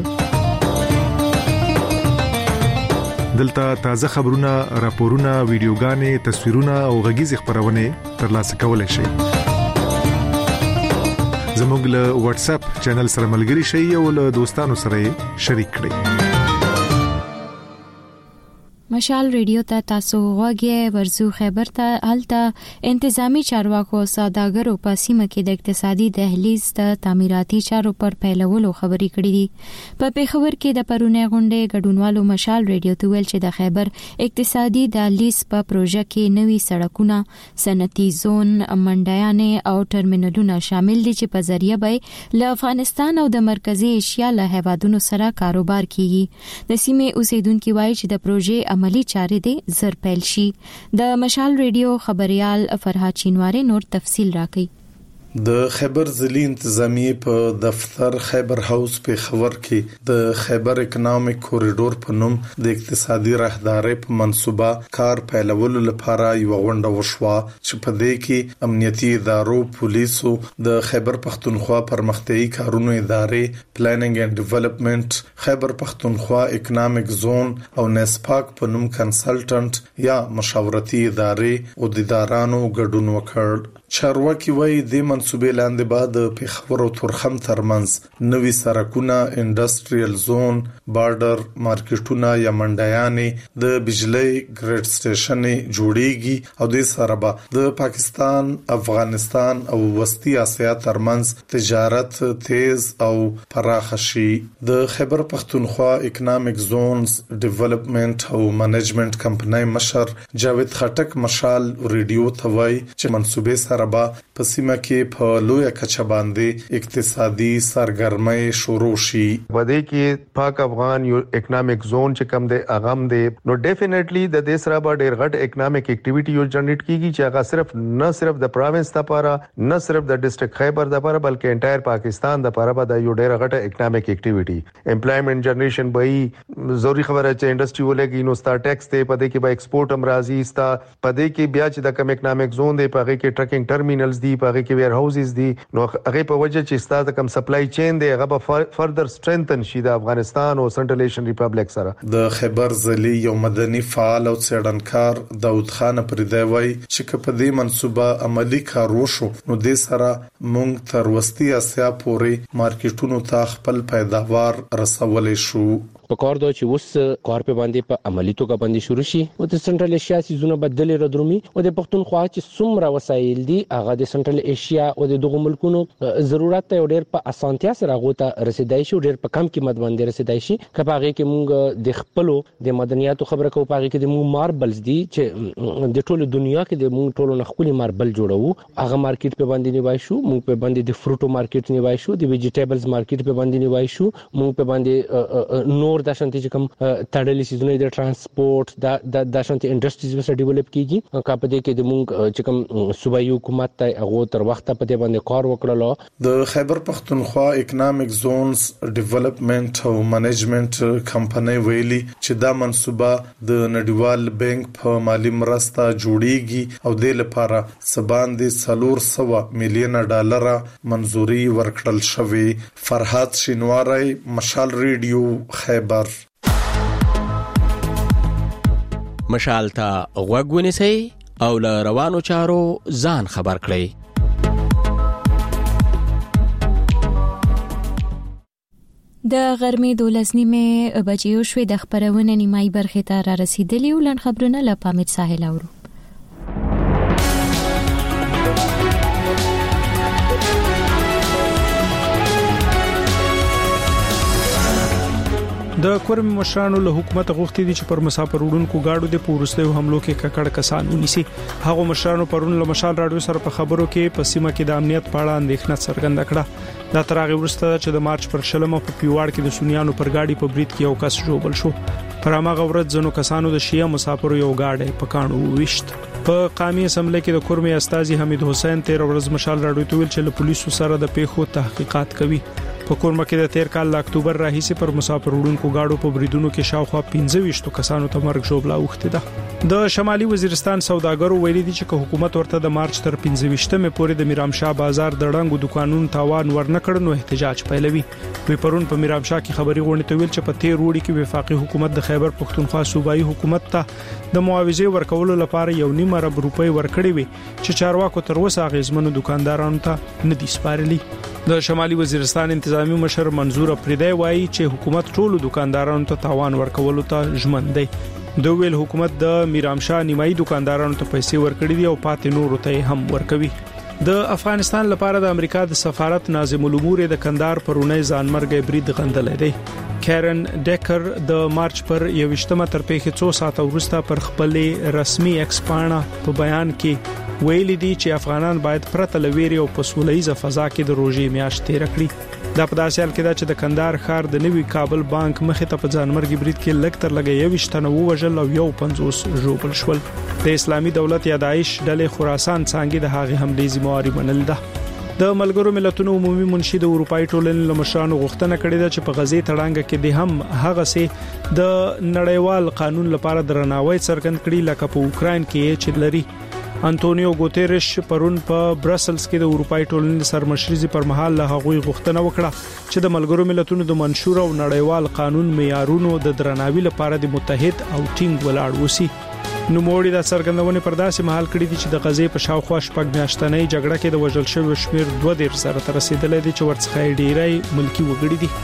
دلته تازه خبرونه، راپورونه، ویډیوګانې، تصویرونه او غږیز خبرونه ترلاسه کولای شئ. زموږ له واتس اپ چینل سره ملګري شئ او له دوستانو سره شریک کړئ. مشال ریډیو ته تاسو غوږی ورزو خبر ته الته انتظامی چارواکو سوداګرو په سیمه کې د اقتصادي دهلیز ته تعمیراتي چارو پر پیلولو خبري کړې دي. په پیښور کې د پرونی غونډې ګډونوالو مشال ریډیو ته ویل چې د خیبر اقتصادي دهلیز په پروژه کې نوي سړکونه، صنعتي زون، منډیانې او ټرمینلونه شامل دي چې په ذریعہ به له افغانستان او د مرکزی ایشیا له هیوادونو سره کاروبار کیږي. د سیمې اوسیدونکو وایي چې د پروژې عملی چارې دې زر پیل شي. د مشال ریډیو خبريال فرهاد چینواری نور تفصیل راکړي. د خیبر ضلعي انتظامی په دفتر خیبر هاوس په خبر کې د خیبر اکونومیک کوریډور په نوم د اقتصادي راهدارۍ په منصوبه کار پیلولو لپاره یو غونډه وشوه چې په دې کې امنیتي ادارو، پولیسو، د خیبر پختونخوا پرمختیايي کارونو ادارې، پلانینګ اینڈ ډیولپمنٹ، خیبر پختونخوا اکونومیک زون او نسپاک په نوم کنسلټنټ یا مشاورتي ادارې او دیدارانو ګډون وکړ. چارواکي وایي د منصوبې لاندې بعد پیښور او تورخم ترمنځ نوي سرکونه، انډستریل زون، بارډر مارکیټونه یا منډیانې، د بجلی ګریډ سټیشن جوړیږي او د سره به د پاکستان، افغانستان او وسطي اسیا ترمنځ تجارت تیز او پراخ شي. د خیبر پختونخوا اکونومیک زونز ډیولپمنٹ او منیجمنت کمپنۍ مشر جاوید خټک مشال ریډیو ته وایي چې منصوبې سره به په سیمه کې په لویه کچه باندې اقتصادي سرګرمۍ شروع شي. ودې کې پاک افغان یو اکونومیک زون چې کم دی اغم دی نو ډیفینیټلی د دې سره به ډېر غټ اکونومیک اکټیویټي یو جنریټ کیږي چې هغه صرف د پروینس لپاره، نه صرف د ډیسټریکټ خیبر لپاره بلکې انټایر پاکستان لپاره به د یو ډېر غټ اکونومیک اکټیویټي امپلایمنٹ جنریشن به ضروری خبره چې انډستری ولګي نو ستا ټیکس ته پدې کې به ایکسپورټ هم راځي، ستا پدې کې بیا چې د کم اکونومیک زون دی پغه کې ټرکینګ ټرمینلز دی، پغه کې ویر هاوسز دي، نو هغه په وجه چې ستاسو کم سپلای چین دی هغه به فردر سټرنثن شي د افغانستان او سنټرل ایشین ریپبلیک سره. د خیبر ضلعي یو مدني فعال او څېړنکار داود خان پردی وایي چې په دې منصوبه عملی کار وشو نو د سره مونږ تر وسطي اسیا پورې مارکیټونو ته خپل پیداوار رسولې شو. په کار دا چې اوس کار په باندې په عملی توګه باندې شروع شي او د سنټرل ایشیا سيزونه بدلې ردرومي او د پښتونخوا چې څومره وسایل دي هغه د سنټرل ایشیا او د دغه ملکونو ضرورت ته ډېر په اسانتیا سره غوته رسیدای شي، ډېر په کم قیمت باندې رسیدای شي. کبهغه کې مونږ د خپلو د مدنیاتو خبره کوو، پاره کې د مونږ ماربلز دي چې د ټوله دنیا کې د مونږ ټولو نخولي ماربل جوړو، هغه مارکیټ په باندې نیوای شو، مونږ په باندې د فروټو مارکیټ نیوای شو، د ویجیټیبلز مارکیټ په باندې نیوای شو، مونږ په باندې د شانتي چې کوم تړلې سيزونه د ترانسپورت د شانتي انډستریز وسه ډیولپ کیږي. کاپه دې کې د مونږ چې کوم صوبایي حکومت ته هغه تر وخت په دې باندې کار وکړلو. د خیبر پختونخوا اکونومیک زونز ډیولپمنٹ او منیجمنٹ کمپنۍ ویلي چې دا منصوبه د نړیوال بانک په مالی مرسته جوړیږي او د لپاره سباندې 400 میلیون ډالر منزوري ورکړل شوې. فرهاد شینواری، مشال ریډیو، خیبر. مشال ته غوږ ونیسئ او له روانو چارو ځان خبر کړئ. د غرمې 12:30 بجې شوې د خبرونه نیمایي برخه ته را رسیدلی ولن خبرونه له پامیر ساحل اورو. د کورم مشرانو له حکومت غوښتي دي چې پر مسافر وړونکو گاډو د پورستیو حملو کې ککړ کسان ونیسي. هغه مشرانو پرون له مشال رادیو سره په خبرو کې په سیمه کې د امنیت په اړه اندېښنه څرګنده کړه. دا تر هغه وروسته چې د مارچ پر شلمه په پیواړ کې د سونیانو پر گاډي په برید کې یو کس ژوبل شو. پر هغه ورځ ځنو کسانو د شیعه مسافرو یو گاډي په کانو وشت. په قومي اسمبلی کې د کورمي استاذي حمید حسین 13 ورځ مشال رادیو ته ویل چې له پولیسو سره د پیښو تحقیقات کوي. په کورمه کې د 13 کال اکتوبر راهیسې پر مسافر وړونکو گاډو په بریدونو کې شاوخوا 15 کسانو ته مرګ ژوبلا وخته ده. د شمالي وزیرستان سوداګرو ویلي دي چې حکومت ورته د مارچ تر 15مه پورې د میرامشاه بازار د ړنګو دکانونو تاوان ورنکړ نو احتجاج پیلوي. وی پرون په میرامشاه کې خبري غونډه ته ویل چې په 13 وړي کې وفاقي حکومت د خیبر پښتونخوا صوبایي حکومت ته د معاوضه ورکولو لپاره یو نیم ارب روپۍ ورکړي وي چې چارواکو تر اوسه غیزمنو دکاندارانو ته نه دي سپارلي. د شمالي وزیرستان انتظامی مشر منظور اپریدی وایي چې حکومت ټولو دکاندارانو ته تاوان ورکولو ته ژمن دی. د ویل حکومت د میرامشاه نیمایي دکاندارانو ته پیسې ورکړي دي او پاتې نورو ته هم ورکوي. د افغانستان لپاره د امریکا د سفارت ناظم الامور د کندهار پرونی ځانمرګ برید غندل دی. کیرن ډیکر د مارچ پر 21مه تر پیښې 2 ساعته وروسته پر خپل رسمي ایکسپانا په بیان کې ویلي دي چې افغانان باید پرته لويري او په سولېزه فضا کې د روزي میاشت تیر کړي. دا په داسې حال کې ده چې د کندهار ښار د نوي کابل بانک مخې ته په ځانمرګ برید کې لږ تر لږه 21 تنه وژل او 50 ژوبل شول. د اسلامي دولت یا داعش ډلې خراسان څنګه د هغه حملې ذمہواری منل ده. د ملګرو ملتونو عمومي منشي د اروپאי ټولنې له مشرانو غوښتنه کړې ده چې په غزې تړانګه کې د هم هغه سي د نړیوال قانون لپاره درناوی څرګند کړي لکه په اوکرين کې چې لري. انټونیو ګوتيريش پرون په برسلز کې د اروپאי ټولنې سرمشري پر مهال له هغوی غوښتنه وکړه چې د ملګرو ملتونو د منشور او نړیوال قانون معیارونو د درناوي لپاره د متحد او ټینګ ولاړ وسی. نو موړي د څرګندونې پر داسې محل کړی دي چې د غزې په شاوخوا شپږ میاشتنۍ جګړه کې د وژل شوی شمیر 2 سره تر رسیدلې دي چې ورڅخه ډیری ملکی وګړي دي.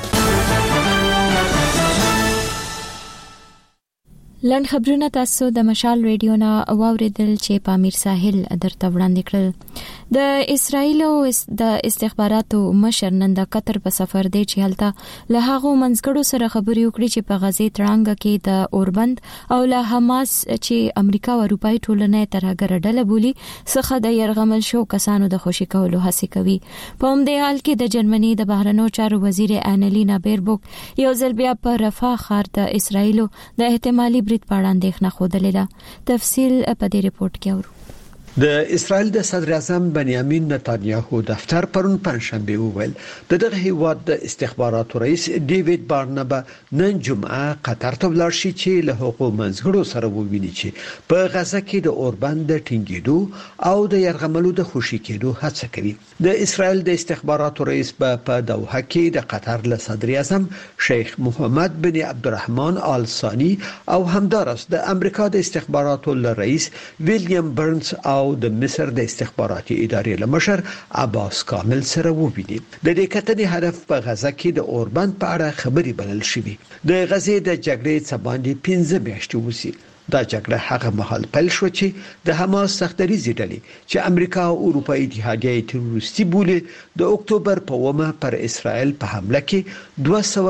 لن خبرونه تاسو د مشال ریډیو نه واوریدل چې پامیر ساحل درته وړاندې کړل. د اسرایل او د استخباراتو مشر نن د قطر په سفر دی چې هلته له هغه منځګړو سره خبرې وکړي چې په غزې تړانګه کې د اوربند او له حماس چې امریکا او اروپאי ټولنې تر هغه ډله بولی څخه د يرغمل شو کسانو د خوشی کولو هڅه کوي. په همدې حال کې د جرمني د بهرنیو چارو وزیر انلینا بیربوک یو ځل بیا په رفاه ښار د اسرایل د احتمالي برید په اړه اندېښنه خوده لیده. تفصیل په دې رپورت کې اورو. د اسرائیل د صدر اعظم بنیامین نتانیاهو دفتر پرون پنځشنبه وویل دغه هیواد د استخباراتو رئیس ډیوډ بارنبا نن جمعه قطر ته ولاړ شي چې له حقوق منځګړو سره وویني چې په غزه کې د اوربند د ټینګېدو او د يرغملو د خوشي کېدو هڅه کوي. د اسرائیل د استخباراتو رئیس په دوحه کې د قطر له صدر اعظم شیخ محمد بن عبدالرحمن آل ثانی او همدارس د امریکا د استخباراتو رئیس ویلیام برنز او د مصر د استخباراتي ادارې لمشر عباس کامل سره وویني. د دې کتنې هدف په غزه کې د اوربند په اړه خبري بلل شوی. د غزې د جګړې څخه 15 میاشتې وسی. دا جګړه هغه مهال پیل شو چې د حماس سختریزي ډلې چې امریکا او اروپאי اتحادیه تروریستي بولي د اکتوبر په 1 پر اسرائیل په حمله کې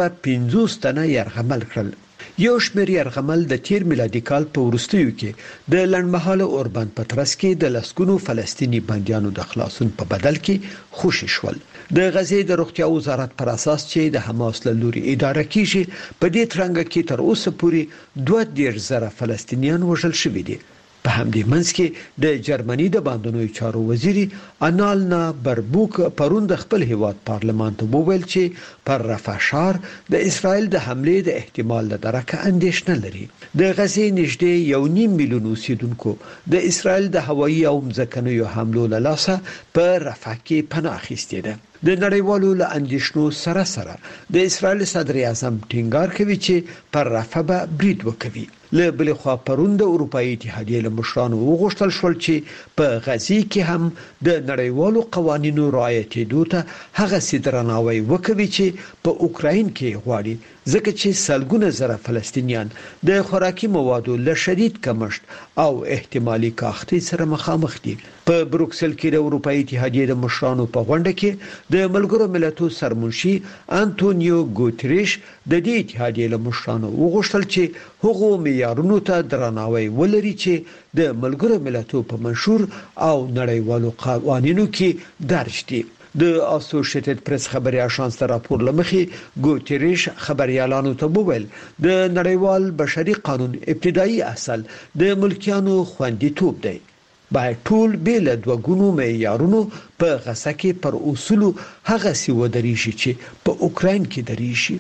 250 تنه يرغمل کړل. یو شمېر يرغمل د تیر میلادي کال په وروستیو کې د لړمحاله اوربند په ترڅ کې د لسګونو فلسطینی بنديانو د خلاصون په بدل کې خوشی شول. د غزې د روغتیا وزارت پر اساس چې د حماس له لوري اداره کیږي په دې ترنګ کې تر اوسه پورې 2,000 فلسطینیان وژل شوي دي. په همدې منځ کې د جرمني د باندنوي چارو وزیر انالنا بربوک پرون د خپل هیواد پارلمان ته وویل چې پر رفح ښار د اسرائیل د حملې د احتمال له درکه اندېښنه لري. د غزې نږدې 1.5 میلیون اوسیدونکو د اسرائیل د هوایي او ځمکنیو حملو له لاسه په رفح کې پناه اخیستې ده. د نړیوالو له اندیشنو سره سره د اسرائیل صدر اعظم ټینګار کوي چې پر رفح به برید وکوي. له بل خوا پرون د اروپאי اتحادیې له مشرانو وغوښتل شول چې په غزي کې هم د نړیوالو قوانینو رعایتېدو ته هغه سیدرناوي وکوي چې په اوکراین کې غواړي، ځکه چې سلګونه زره فلسطینیان د خوراکي موادو له شدید کمښت او احتمالي کاختي سره مخامخ دي. په بروکسل کې د اروپאי اتحادیې د مشرانو په غونډه کې د ملګرو ملتونو سرمنشي انټونیو ګوتریش د دې اتحادیې له مشرانو وغوښتل چې هغه معیارونو ته درناوی ولري چې د ملګرو ملتونو په منشور او نړیوالو قوانینو کې درج دي. د اسوسییټډ پریس خبري اژانس ته راپور لمخې ګوتریش خبريالانو ته وویل د نړیوال بشري قانون ابتدایي اصل د ملکیانو خوندیتوب دی. باید ټول بیل د وګونو معیارونو په غسه کې پر اصول هغه سی ودرېږي چې په اوکراین کې درېږي.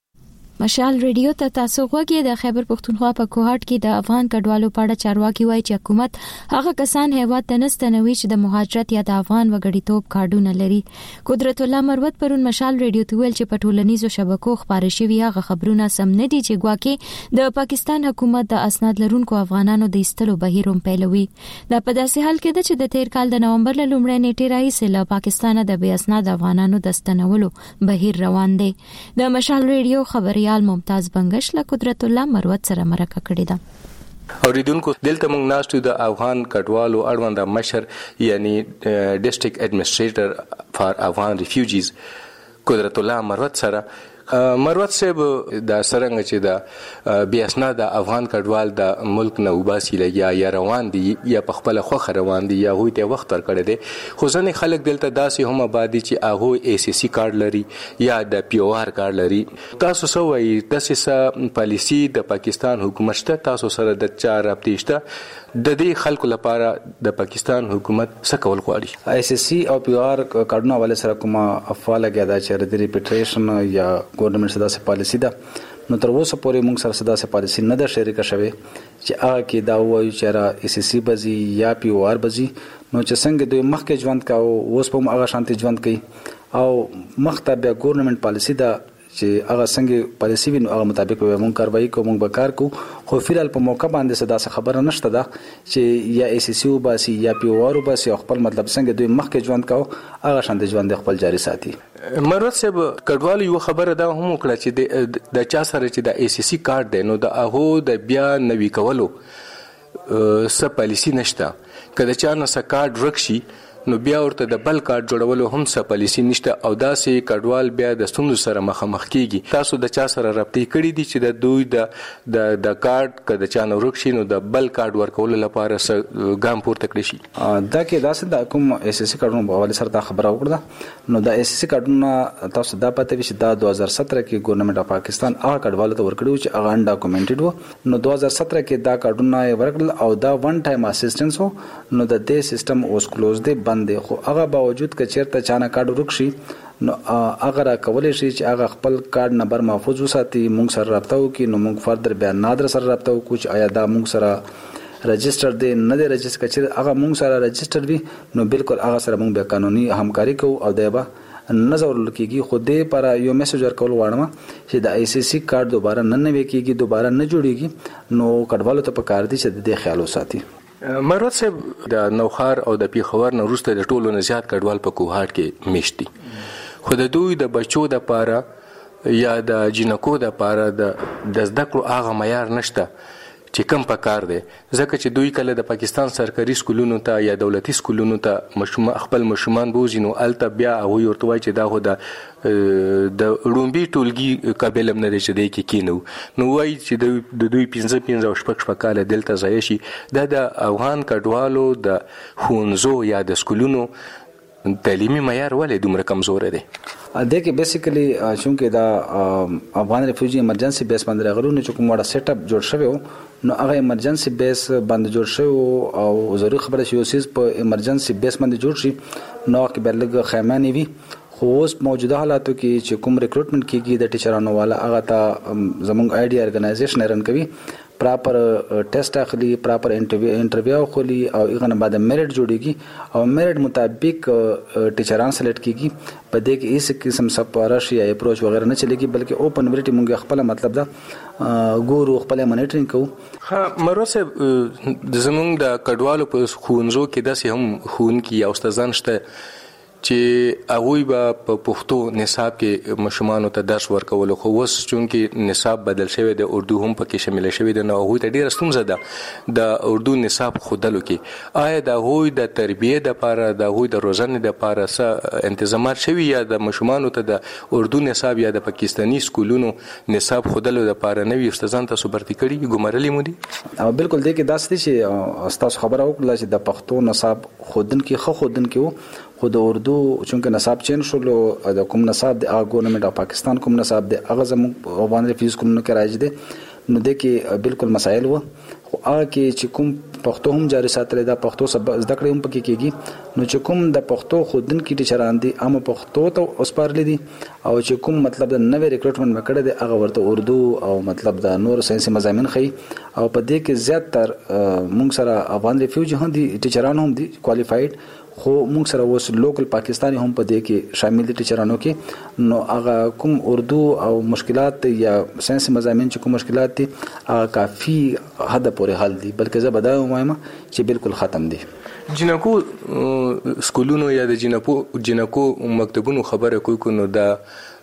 مشال ریډیو ته تاسو غوږی د خیبر پختونخوا په کوهاټ کې د افغان کډوالو په اړه چارواکي وایي چې حکومت هغه کسان هیواد ته نستنوي چې د مهاجرت یا د افغان وګړیتوب کارډونه لري. قدرت الله مروت پرون مشال ریډیو ته ویل چې په ټولنیزو شبکو خبري شوی هغه خبرونه سم نه دي چې ګواکې د پاکستان حکومت د اسناد لرونکو افغانانو د ایستلو بهیروم پیلوي. دا په داسې حال کې ده چې د تیر کال د نومبر له لومړۍ نیټې راهیسې له پاکستان د بې اسناد افغانانو د ستنولو بهیر روان دی. د مشال ریډیو خبري ممتاز بنگش له قدرت الله مروت سره مرکه کړې ده. اوریدونکو دلته موږ ناشته د افغان کډوالو اړوند مشر یعنی ډیسټریکټ ایڈمنسټریټر فار افغان ریفیوجیز قدرت الله مروت سره. مروت صاحب د سرنګ چې د بیا اسناد افغان کډوال د ملک نه وباسي لګیا یا روان دي یا په خپل خوخه روان دي یا هوی ته وخت تر کړی دي، خو ځنې خلک دلته داسې هم آبادي چې هغه ای سی سی کارت لري یا د پی او آر کارت لري. تاسو سو وایي داسې پالیسی د پاکستان حکومت ته تاسو سره د چا رابطې شته د دې خلکو لپاره د پاکستان حکومت څه کول غواړي؟ ای سی سی او پی او آر کارډونه ول سره کومه افواله غدا چې د ریپټریشن یا ګورنمنت سره پالیسی ده، نو تر اوسه پورې موږ سره سره پالیسی نه ده شریکه شوی چې هغه کې دا وایي چې را ای سی سی بزي یا پی او آر بزي، نو چې څنګه دوی مخکې ژوند کاوه اوس په هغه شانتي ژوند کوي او مخته بیا ګورنمنت پالیسی ده چې هغه څنګه پالیسی وینو هغه مطابق به موږ کاروایی کوو، موږ به کار کوو. خو فعال په موقع باندې صدا څه خبره نشته ده چې یا ای سی سی وباسي یا پی او آر وباسي، خپل مطلب څنګه دوی مخکې ژوند کاوه هغه شانتي ژوند خپل جاری ساتي. مروت صاحب کډوالو یو خبره ده هم وکړه چې د چا سره چې د ای سی سی کارت دی نو د هغه د بیا نوي کولو څه پالیسی نشته. کله چې نه څه کارت رکشي نو بیا ورته د بل کارت جوړولو هم څه پالیسی نشته او داسې کډوال بیا د ستونزو سره مخامخ کیږي. تاسو د چا سره رابطې کړې دي چې د دوی د کارت کله چا نو رکشي نو د بل کارت ورکول لپاره ګام پورته کړی شي؟ دا کې داسې د کوم اس اس سی کارتونو په حواله سره دا خبره وکړه، نو د اس اس سی کارتونه تاسو دا پته وي چې دا 2017 کې ګورنمنت اف پاکستان هغه کډوالو ته ورکړو چې هغه انډاکومنټډ وو، نو 2017 کې دا کارتونه ورکړل او دا ون ټایم اسسټنس وو، نو د دې سیستم اوس کلوز دی بند دی. خو هغه باوجود ک چیرته چانه کارت ورکشي نو هغه را کولای شي چې هغه خپل کارت نمبر محفوظ وساتي، موږ سره رابطه وکړي، نو موږ فردر بیا نادر سره رابطه وکړو چې آیا دا موږ سره رجستر دی نه دی رجستر کچې هغه موږ سره رجستر وي نو بالکل هغه سره موږ به قانوني همکاري کوو او دایبه نظر لکېږي. خو دې پر یو میسج ورکول غواړم چې د ای سی سی کارت دوباره نه نوي کېږي، دوباره نه جوړیږي، نو کډوالو ته پکار دي چې د دې خیال وساتي. مروت صاحب د نوخار او د پیښور نه وروسته د ټولو نه زیات کډوال په کوهاټ کې میشتي، خو د دوی د بچو د پاره یا د جنکو د پاره د زده کړو هغه معیار نشته چې کم پکار دی، ځکه چې دوی کله د پاکستان سرکاري سکولونو ته یا دولتي سکولونو ته خپل مشومان بوزي نو الته بیا هغوی ورته وایي چې دا خو د ړومبي ټولګي قابل هم نه دی چې دی کې کینو، نو وایي چې د دوی 15 او شپږ کاله دلته ځای شي. دا د افغان کډوالو د ښوونځو یا د سکولونو تعلیمي معیار ولې دومره کمزور دی؟ دغه بیسیکلی چونکه دا افغان ریفیوجی ایمرجنسي بیس باندې راغلو چې کوم وړه سیټ اپ جوړ شوی نو هغه ایمرجنسي بیس باندې جوړ شوی او ضروري خبره چې یو سیس په ایمرجنسي بیس باندې جوړ شي نو کې بلګ خیمانې وي. خو اوس موجوده حالاتو کې چې کوم ریکروټمنټ کیږي د ټیچرانو والا هغه ته زموږ آی ډي ارګنایزیشن رن کوي پراپر ټیسټ اخلي، پراپر انټرویو خولي او هغه بعد میریټ جوړيږي او میریټ مطابق ټیچران سلیکټ کیږي. په دې کې هیڅ قسم سپارښت یا اپروچ وغیرہ نه چلےږي، بلکې اوپن میریټ موږ خپل مطلب دا ګورو، خپل مانیټرینګ کوو. ها مروسه زمونږ د کډوالو په خونځو کې داسې هم خون کې یا استادان شته چې هغه به په پښتو نصاب کې مشمانو ته درس ورکول، خو اوس چونکې نصاب بدل شوی د اردو هم پکې شامل شوی دی، نو هغه ته ډیره ستونزه ده د اردو نصاب خودلو کې. آیا د هغوی د تربیه د لپاره د هغوی د روزنې د لپاره څه تنظیمات شوي یا د مشمانو ته د اردو نصاب یا د پاکستانی سکولونو نصاب خودلو د لپاره نوي استادان تاسو برتي کړي ګمارلي مو دي؟ او بالکل دې کې داسې چې تاسو خبره وکړه چې د پښتو نصاب خودن کې خو د اردو چونکه نصاب چین شولو، د کوم نصاب د ګورنمنت اف پاکستان کوم نصاب د هغه زموږ باندې فیس کوم نه راځي دي، نو د کې بالکل مسائل وو. خو هغه کې چې کوم پښتو هم جاری ساتل دا پښتو سبق زده کړې هم پکې کېږي، نو چې کوم د پښتو خودن کې ټیچران دي هم پښتو ته اوسپارل دي، او چې کوم مطلب د نوې ریکروټمنټ وکړه دي هغه ورته اردو او مطلب د نور ساينسي مضامین خي. او په دې کې زیاتره موږ سره افغان ریفیوجی هم دي، ټیچران هم دي کوالیفاید، خو موږ سره اوس لوکل پاکستاني هم په دې کې شامل دي ټیچرانو کې. نو هغه کوم اردو او مشکلات یا ساينسي مضامین چې کوم مشکلات دي هغه کافي حد پورې حل دي، بلکې زه بدایم وایم چې بالکل ختم دي. جنکو سکولونو یا د جنکو مکتبونو خبره کوي، نو دا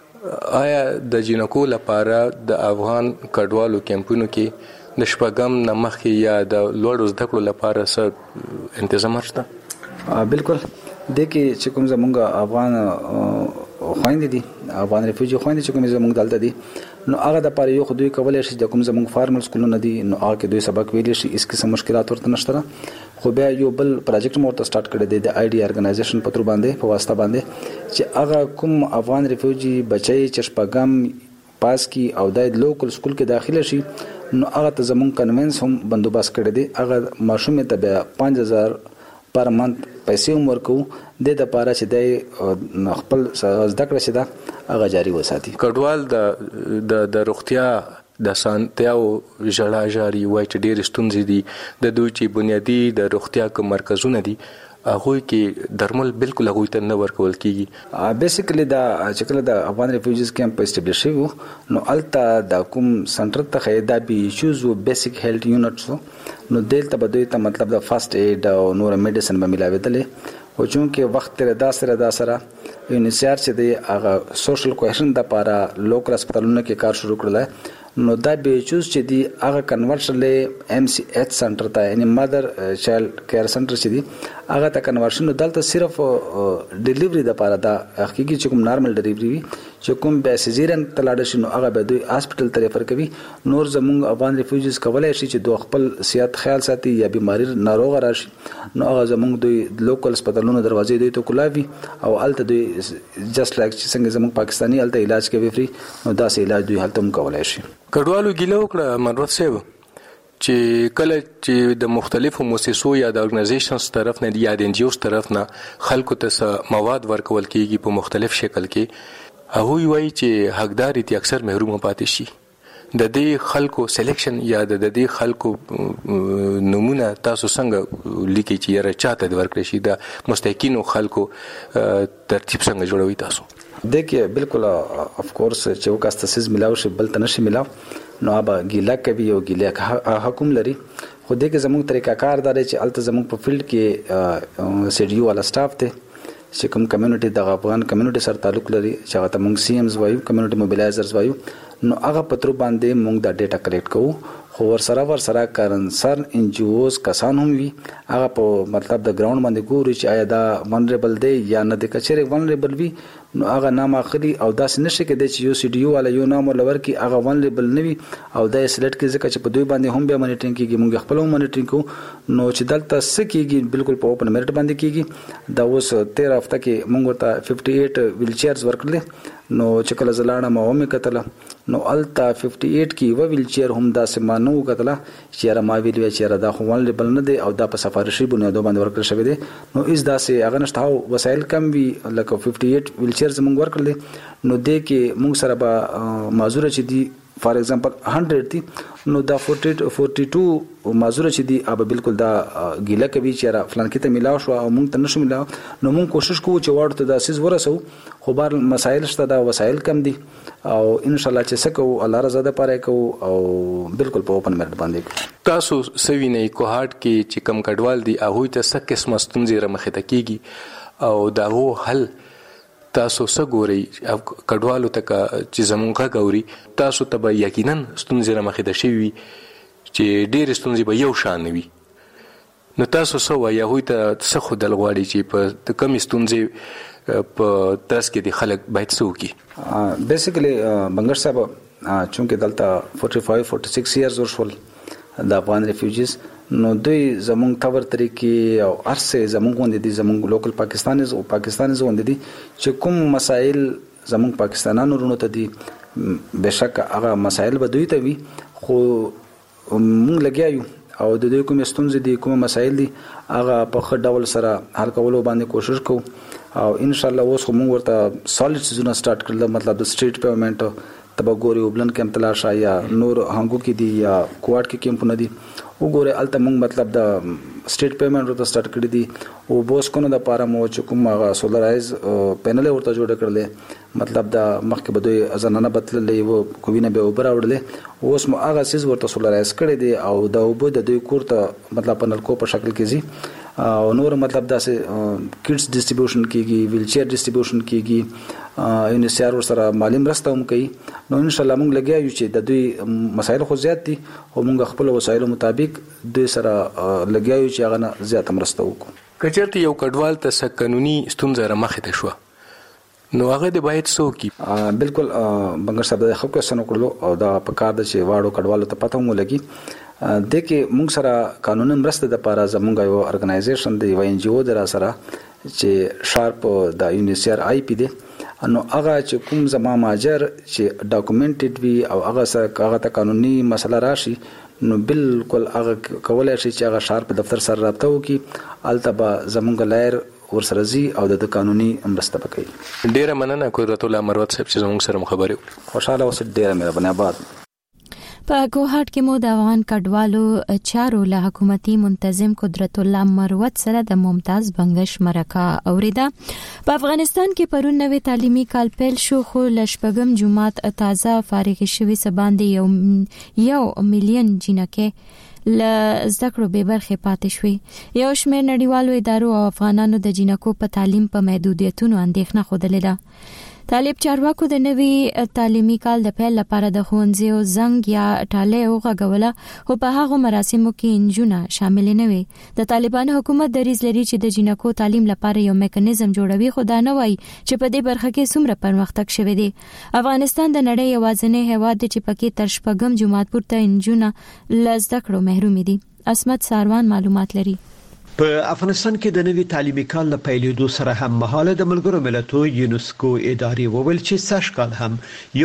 آیا د جنکو لپاره د افغان کډوالو کیمپونو کې د شپږم نمخې یا د لوړو زده کړو لپاره څه تنظیمات شته؟ بالکل د کې چې کوم زمونږ افغان خويندې دي، افغان ریفیوجی خويندې چې کوم زمونږ دلته دي، نو هغه د پاره یو خدوی کولای شي د کوم زمونږ فارمل سکولونه دي، نو هغه کې دوی سبق ویلی شي، اس قسم مشکلات ورته نشته. خو بیا یو بل پروجیکټ مو ورته سٹارټ کړی دی د آی ډی ارګنایزیشن په تر باندې په واسطه باندې چې هغه کوم افغان ریفیوجی بچي چې شپږم پاس کی او د لوکل سکول کې داخله شي، نو هغه ته زمونږ کنوینس هم بندوبست کړی دی. هغه ماشوم ته بیا 5000 پر منت پیسې ورکو د لپاره چې د خپل زده کړې شي دا هغه جاری وساتي. کډوال د روغتیا د سانتیاو ژړا جاری وای چې ډېر ستونزې دي، د دوی چې بنیادی د روغتیا کوم مرکزونه دي هغه کې درمل بالکل هغه ته نه ورکول کیږي. بیسیکلی دا چې کله د افغان ریفیوجیز کیمپ اسټابلیش شو، نو الته د کوم سنټر ته خیدا به چوز او بیسیک هیلث یونټس، نو دلته به دوی ته مطلب د فرست ایډ او نور میډیسن به ملاویدلې. او چونکه وخت تر دا سره یونیسیار چې د هغه سوشل کوهیشن د لپاره لوکل هسپتالونو کې کار شروع کړل، نو دا به چوز چې دی هغه کنورشن له ام سی ایچ سنټر ته یعنی مادر چایلډ کیر سنټر چې دی هغه ته کنورشن دلته صرف ډیلیوري د لپاره دا حقيقي چې کوم نارمل ډیلیوري وي چې کوم به سیزیرین تلاړ شي، نو هغه به دوی هسپتال ته ریفر کوي. نور زمونږ افغان ریفیوجیز کولای شي چې دوه خپل صحت خیال ساتي یا بیماری ناروغ راشي، نو هغه زمونږ دوی لوکل هسپتالونو دروازې دوی ته کولاوي او الته دوی جست لایک چې څنګه زمونږ پاکستانی الته علاج کوي فری، نو دا سه علاج دوی هلته هم کولای شي. کډوالو ګیله وکړه منوت صاحب چې کله چې د مختلفو مؤسسو یا د ارګنایزیشنز طرف نه یا د ان جی اوز طرف نه خلکو ته مواد ورکول کیږي په مختلف شکل کې، هغه وایي چې حقدار دي اکثر محروم پاتې شي. د دې خلکو سلیکشن یا د دې خلکو نمونه تاسو څنګه لیکي چې یاره چاته ورکړي شي، د مستحقینو خلکو ترتیب څنګه جوړوي تاسو؟ देखिए बिल्कुल ऑफ कोर्स چې وکاس تاسیس ملاو شي بل تنشي ملاو، نو ابا ګیلا کوي او ګیلا حکم لري. خو دې کې زموږ طریقہ کار دار چې الته زموږ په فیلډ کې سی ډي یو والا سټاف ته چې کوم کمیونټي د افغان کمیونټي سره تعلق لري چې هغه ته موږ سی ایمز وایو، کمیونټي موبیلایزرز وایو، نو هغه پترو باندې موږ د ډیټا کلیکټ کوو. خو ورسره کارنسر ان جی اوز کسان هم وي، هغه په مطلب د ګراوند باندې ګوري چې آیا دا ونریبل دی یا نه دی. کچره ونریبل وي نو هغه نام اخلي او داس نشي کېدای چې یو سی ډي یو والا یو نام ولور کی هغه ونریبل نه وي او دا سلیکټ کې ځکه چې په دوی باندې هم بیا مانیټرینګ کیږي، موږ خپل هم مانیټرینګ کوو. نو چې دلته سکیږي بالکل په اوپن میرټ باندې کیږي. دا اوس 13 هفته کې موږ ورته 58 ویل چیرز ورکړل، نو چې کله زلاړه ما هم کتل نو التا 58 کې و ویل چیر هم دا سمانو کتل چې را ما ویل چې دا خو ونریبل نه دی او دا په سفارشي بنیادو باندې ورکړل شوی دی. نو اس دا سه هغه نشته وسایل کم وی لکه 58 ویل چیر زموږ ورکړل، نو دې کې موږ سره به معذور چې دی فار ایگزامپل 100 دي نو دا 42 معذور چې دي اب بالکل دا ګیله کوي چې فلان کې ته ملاو شو او مونږ ته نشو ملاو نو مونږ کوشش کوو چې ورته دا سیس ورسو خو بار مسائل شته دا وسایل کم دي او ان شاء الله چې سکو الله رضا ده پاره کو او بالکل په اوپن میرټ باندې تاسو سوینه کوهات کې چې کم کډوال دي هغه ته څه قسمه ستونزې رمخه تکیږي او دا وو حل تاسو سګوري کډوالو ته چې زمونږه غوري تاسو ته یقینا ستونزې رمخه ده شي چې ډېر ستونزې به یو شان وي نو تاسو سو یا هوی ته څه خدل غواړي چې په کم ستونزې په ترس کې دي خلک باید سوکي بیسیکلی بنگش صاحب چونکه دلته 45-46 ایئرز ورشول د افغان ریفیوجیز نو دوی زمونږ تور طریقې او ارسه زمونږ وندي دي زمونږ لوکل پاکستانیز وندي دي چې کوم مسائل زمونږ پاکستانانو رونو ته دي بشک هغه مسائل به دوی ته وي خو مونږ لګیایو او د دوی کوم ستونزې دي کوم مسائل دي هغه په خړ ډول سره حل کولو باندې کوشش کوو او ان شاء الله اوس موږ ورته سالید سيزونه سٹارټ کړل مطلب د سټریټ پیمنٹ تبګوري وبلن کېم تلاشا یا نور هانګو کې دي یا کوارټ کې کېمپونه دي وګوره الته موږ مطلب د سټریټ پیمنٹ ورته سٹارټ کړی دي او بوس کو نه د پاره مو چې کوم هغه سولرایز پینل ورته جوړ کړل مطلب د مخکې بده ازنانه بدللې وو کوینه به اوپر اورلې اوس مو هغه سیز ورته سولرایز کړی دي او د وبو د دوی کوړه مطلب پنل کو په شکل کې زی او نور مطلب داسې کټس ډیسټریبیوشن کیږي ویل چیر ډیسټریبیوشن کیږي یونیسیار ور سره مالی مرسته هم کوي نو ان شاء الله موږ لګیایو چې د دوی مسایل خو زیات دي او موږ خپل وسایلو مطابق دوی سره لګیایو چې هغه نه زیات مرسته وکړو کچرته یو کډوال ته قانوني ستونزه رمخه ته شو نو هغه د باید سوکي بالکل بنگش صاحب د خلکو سره کړلو او دا په کار د چې واړو کډوالو ته پته مو لګي دغه موږ سره قانوني مرسته د پاره زمونږ یو ارګنایزیشن دی وای ان جی او در سره چې شارپ د یونیسیار آی پی دی نو هغه چې کوم زما ماجر چې ډاکومنټډ وي او هغه سره هغه ته قانوني مسله راشي نو بالکل هغه کولای شي چې هغه شارپ دفتر سره رابطه وکړي التبا زمونږ لایر ورسرزي او د قانوني مرسته وکړي ډیره مننه قدرت الله مروت صاحب چې زموږ سره خبرې خوشاله اوسه ډیره مهرباني آباد په کوهات کې مو د افغان کډوالو چارو له حکومتي منتظم قدرت الله مروت سره د ممتاز بنگش مرکه اوریدا په افغانستان کې پرون نوې تعلیمي کال پیل شو خو لشپګم جمعات تازه فارغ شوی سباندې یو میلیون جنکه ل زده کړو به برخه پاتې شوې یو شمېر نړیوالو ادارو او افغانانو د جنکو په تعلیم په محدودیتونو اندېښنه خوده ده طالب چارواکو د نوي تعلیمي کال د پیل لپاره د ښوونځیو زنګ یا ټاله وغږوله خو په هغه مراسمو کې انجونه شامل نه وي د طالبانو حکومت دریځ لري چې د جنکو تعلیم لپاره یو میکانیزم جوړوي خو دا نه وایي چې په دې برخه کې څومره پرمختګ شوی دی افغانستان د نړۍ یوازینی هیواد دی چې پکې تر شپږم جمعات پورته انجونه لزده کړو محروم دي اسمت ساروان معلومات لري په افغانستان کې د نوي تعلیمي کال له پیلېدو سره هم مهاله د ملګرو ملتونو یونسکو ادارې وویل چې سږ کال هم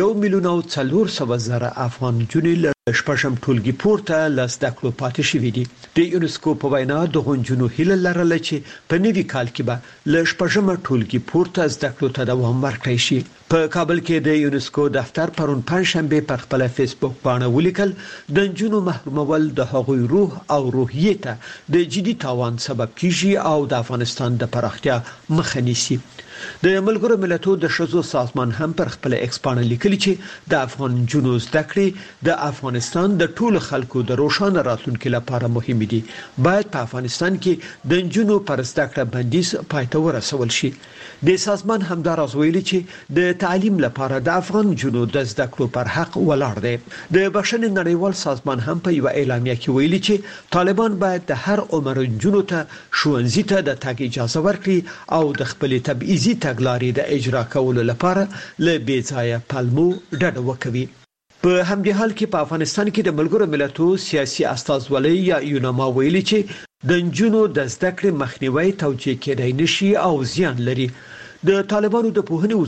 1,400,000 افغان جنې شپږم ټولګي پورته لزده کړو پاتې شوې دي د یونسکو په وینا د غونجونو هیله لرله چې په نوي کال کې به ل شپږم ټولګي پورته زده کړو ته دوام ورکړي شي په کابل کې د یونسکو دفتر پرون پنځشنبه پر خپل فیسبوک باندې ولیکل د جنونو محرومول د هغوی روح او روحیه ته د جدي تاوان سبب کیږي او د افغانستان د پراختیا مخه نیسي د ملګرو ملتونو د شذو سازمان هم پر خپل ایکس باندې لیکلي چې د افغان جنونو زده کړې د افغانستان د ټولو خلکو د روښانه راتلونکو لپاره مهم دي باید په افغانستان کې د جنونو پر زده کړه بندیز پاتې ورسول شي د سازمان همدارز ویلي چې د تعلیم لپاره د افغان جنونو د زده کړو پر حق ولاړ دي د بشري نړیوال سازمان هم په یو اعلامیه کې ویلي چې طالبان باید د هر عمر جنونو ته ښوونځي ته د تګ اجازه ورکړي او د خپل تبعیضي تګلارې د اجرا کولو لپاره له بیځایه پلمو ډډه وکوي په همدې حال کې په افغانستان کې د ملګرو ملتونو سیاسي استازولۍ یا یوناما ویلي چې د جنونو د زده کړې مخنیوي توجیه کېدای نشي او زیان لري د طالبانو د پوهنې وزارت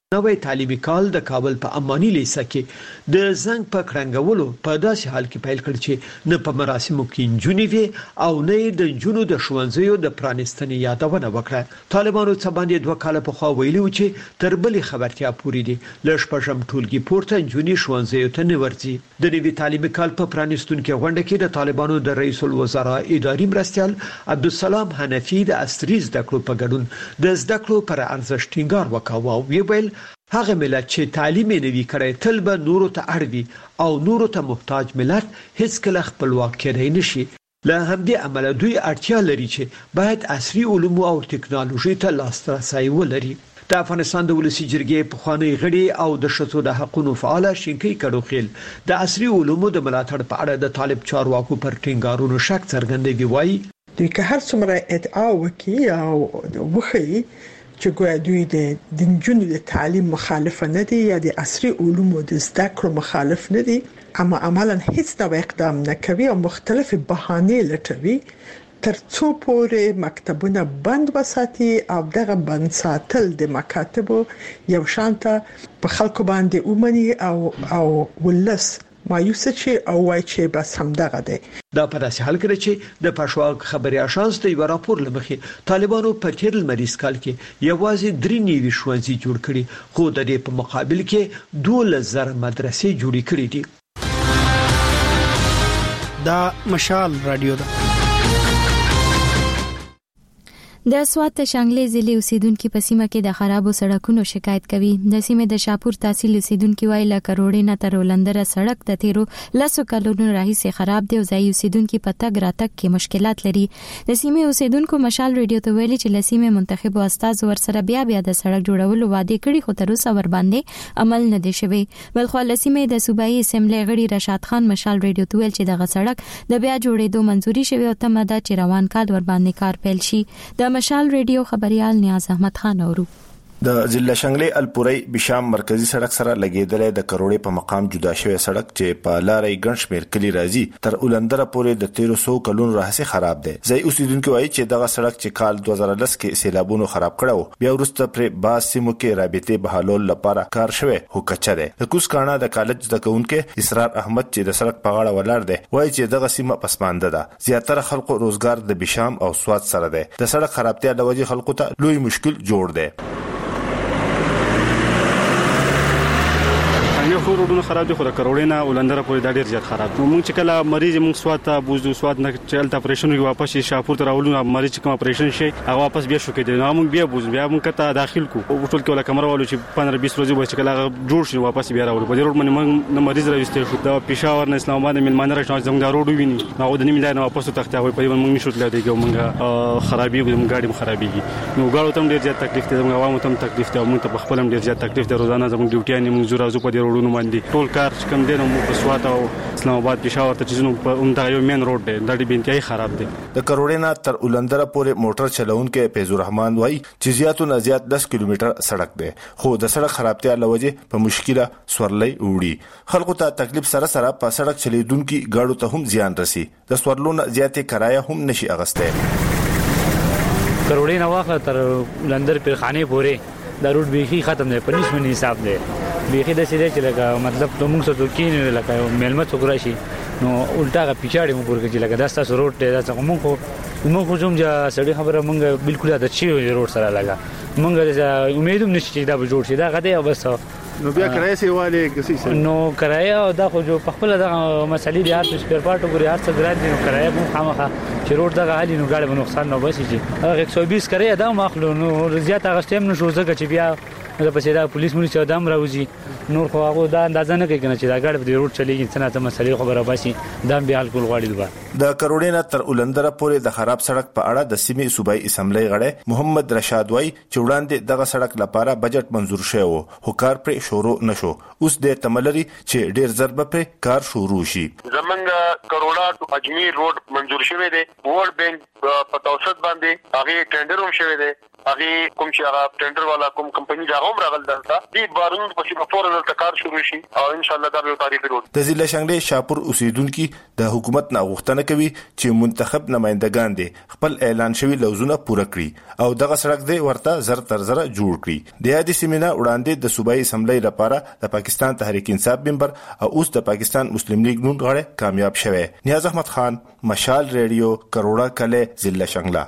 نوې تعلیمي کال د کابل په امانی لیسه کې د زنګ په کړنګولو په داسې حال کې پیل کړ چې نه په مراسمو کې جنوي وي او نه د جنو د ښوونځیو د پرانستنې یادونه وکړه. طالبانو څه باندې 2 کال په خوا ویلي و چې تر بلې خبرتیا پوری دي لږ پښم ټولګي پورته جنوي ښوونځیو ته نه ورځي. د نوي تعلیمي کال په پرانستونکو غونډه کې د طالبانو د رئیس الوزرا اداري مرستیال عبدالسلام حنفي د عصري زده کړو په ګډون د زده کړو پر ارزښت ټینګار وکاوه او ویل هغه ملت چې تعلیم نه وی کړی تل به نورو ته اړوي او نورو ته محتاج ملت هیڅ کله خپلواک کېدای نشي. له همدې امله دوی اړتیا لري چې باید عصري علوم او ټکنالوژي ته لاسرسي ولري. د افغانستان د ولسی جرګې په خوانی غړي او د شتو د حقوقو فعال شینکی کډوخیل د عصري علومو د ملاتړ په اړه د طالب چارواکو پر ټینګارونو شک څرګندوي. وایي دوی که هر څومره ادعا وکړي او وخی چې ګویا دوی د جنونو د تعلیم مخالف نه دي یا د عصري علومو د زده کړو مخالف نه دي، اما عملاً هیڅ ډول اقدام نه کوي او مختلف بهانې لټوي ترڅو پورې مکتبونه بند وساتي او دغه بند ساتل د مکاتبو یو شانته په خلکو باندې اومني او ولس مایوس شي او وایي چې بس همدغه دی. دا په داسې حال کې چې د پښواک خبري اژانس د یو راپور لمخې طالبانو په تیر لمریز کال کې یوازې 3 نوي ښوونځي جوړ کړي خو د دې په مقابل کې 12,000 مدرسې جوړې کړې دي. دا مشال رادیو ده. د سوات شانګلې ضلع اوسیدونکو په سیمه کې د خرابو سړکونو شکایت کوي. د سیمې د شاپور تحصیل اوسیدونکو وایي لا کروڑې نه تر ولندره سړک د تیرو لاسو کلونو راهیسې خراب دی او ځای اوسیدونکو په تګ راتګ کې مشکلات لري. د سیمې اوسیدونکو مشال ریډیو ته ویلي چې لسیمه منتخب استاد ورسره بیا د سړک جوړولو وعده کړي خو تر اوسه ور باندې عمل نه دی شوی. بلخو لسیمه د صوبایي اسمبلی غړي رشاد خان مشال ریډیو ته ویل چې دغه سړک د بیا جوړېدو منځوري شوی او تمه ده چې روان کال ور باندې کار پیل شي. د مشال ریډیو خبريال نیاز احمد خان اورو. د ضلع شنګلې الپوري بشام مرکزی سړک سره لګیدلې د کروڑې په مقام جدا شوی سړک چې په لارې ګنشمیر کلی راځي تر ولندره پورې د 1300 کلونو راهسي خراب دی. ځای اوسیدونکو وایي چې دغه سړک چې کال 2010 کې سیلابونو خراب کړو بیا وروسته پر باز سیمو کې رابطې بحالول لپاره کار شوی هو کچا دی. د کوسکانا د کالج د کونکو اسرار احمد چې د سړک په غاړه ولر دی وایي چې دغه سیمه پسمانده ده. زیاتره خلکو روزګار د بشام او سوات سره دی. د سړک خرابتیا د وجې خلکو ته لوی مشکل جوړ دی. خو روډونه خراب دي خو د کروڑې نه ولندره پورې دا ډیر زیات خراب دي. موږ چې کله مریض موږ سوات ته بوزو سوات نه چل ته اپریشن وی واپس شاپور ته راولو مریض چې کوم اپریشن شي هغه واپس بیا شو کېدل نو موږ بیا بوزو بیا موږ ته داخل کو ټول کې ولا کمره والو چې 15-20 ورځې وځي کله جوړ شي واپس بیا راولو په دې روډ باندې موږ مریض راوستل شو د پېښور نه اسلام آباد ملمانه راځي زموږ روډ ویني نو د نیمه لار واپس تخته وي په موږ نشو تللی دی موږ خرابي موږ ګاډي خرابيږي نو ګاړو ته ډیر زیات تکلیف دی موږ عوامو ته تکلیف دی موږ ته په خپل ډیر زیات تکلیف دی روزانه زموږ ډیوټي نه موږ زورازو په دې روډونو باندې ټول کار کم دي نو په سوات او اسلام آباد پېښور ته چیزونو په همدا یو مین روډ دی د دې بنتي خراب دی. د کروڑې نه تر ولندره پورې موټر چلونکو فیض الرحمن وایي چې زیاتو نه زیات 10 کیلومتر سړک دی خو د سړک خرابتیا لوجه په مشکله سورلې وړي خلکو ته تکلیف سره سره په سړک چلیدونکو ګاډو ته هم زیان رسي. د سورلونو زیاتې کرایه هم نشي اغسته. کروڑې نه واخله تر ولندر پیرخانه پورې دا روډ به ختم دی په نسبت حساب دی بیخي د سیده چې لکه مطلب ته موږ سره کېنه لکه ملمه څوک شي نو الټا پیچاړي موږ ورکه چې لکه داستا روډ دی دا څنګه موږ کوم چې سړی خبره موږ بالکل د چی روډ سره لگا موږ امیدوم نشي چې دا به جوړ شي دا غته بس نو بیا کرایه سی والي کسي نو کرایه دا خو جو په خپل د مسلې د هر سپیر پارټو ګوري هر څه ګران دي نو کرایه مو خامخه چې روډ دغه حالي نو ګاډي به نقصان نه وسی چې هغه 120 کرایه دا ماخلو نو زیات هغه ټیم نشو ځکه چې بیا د پسې دا پولیس مونږ چې ادم راوځي نور خو هغه دا اندازه نه کوي چې دا ګاډي په روډ چلیږي څنګه ته مسلې خبره باسي دا بیا الکول غواړي دوه. د کروڑې نه تر ولندره پورې د خراب سړک په اړه د سیمې صوبایي اسمبلی غړی محمد رشاد وای چې وړاندې دغه سړک لپاره بجټ منزور شوی وو خو کار پر شروع نشو. اوس د تملري چې ډیر ضرب پر کار شروع شي. زمنګ کروڑا ټو اجمیر روډ منزور شوی دی. ورلد بانک په توسط باندې هغه ټینډر هم شوی دی هغه کوم چې هغه ټینډر والا کوم کمپنی دا هم راغل دلته دی بارون په څیر فورن د کار شروع شي او ان شاء الله دا به تاریخ وروړي. د ضلع شانګلې شاپور اوسیدونکو د حکومت نه غوښتنه کوي چې منتخب نمائندگان دي خپل اعلان شوی لوزونه پوره کړي او دغه سړک دی ورته زر تر زر جوړ کړي. د یادې سیمینار وړاندې د صوبایي اسمبلی لپاره د پاکستان تحریک انصاف ممبر او اوس د پاکستان مسلم لیگ نون غړی کامیاب شوه. نیاز احمد خان، مشال ریډیو، کروڑا کله، ضلع شانګله.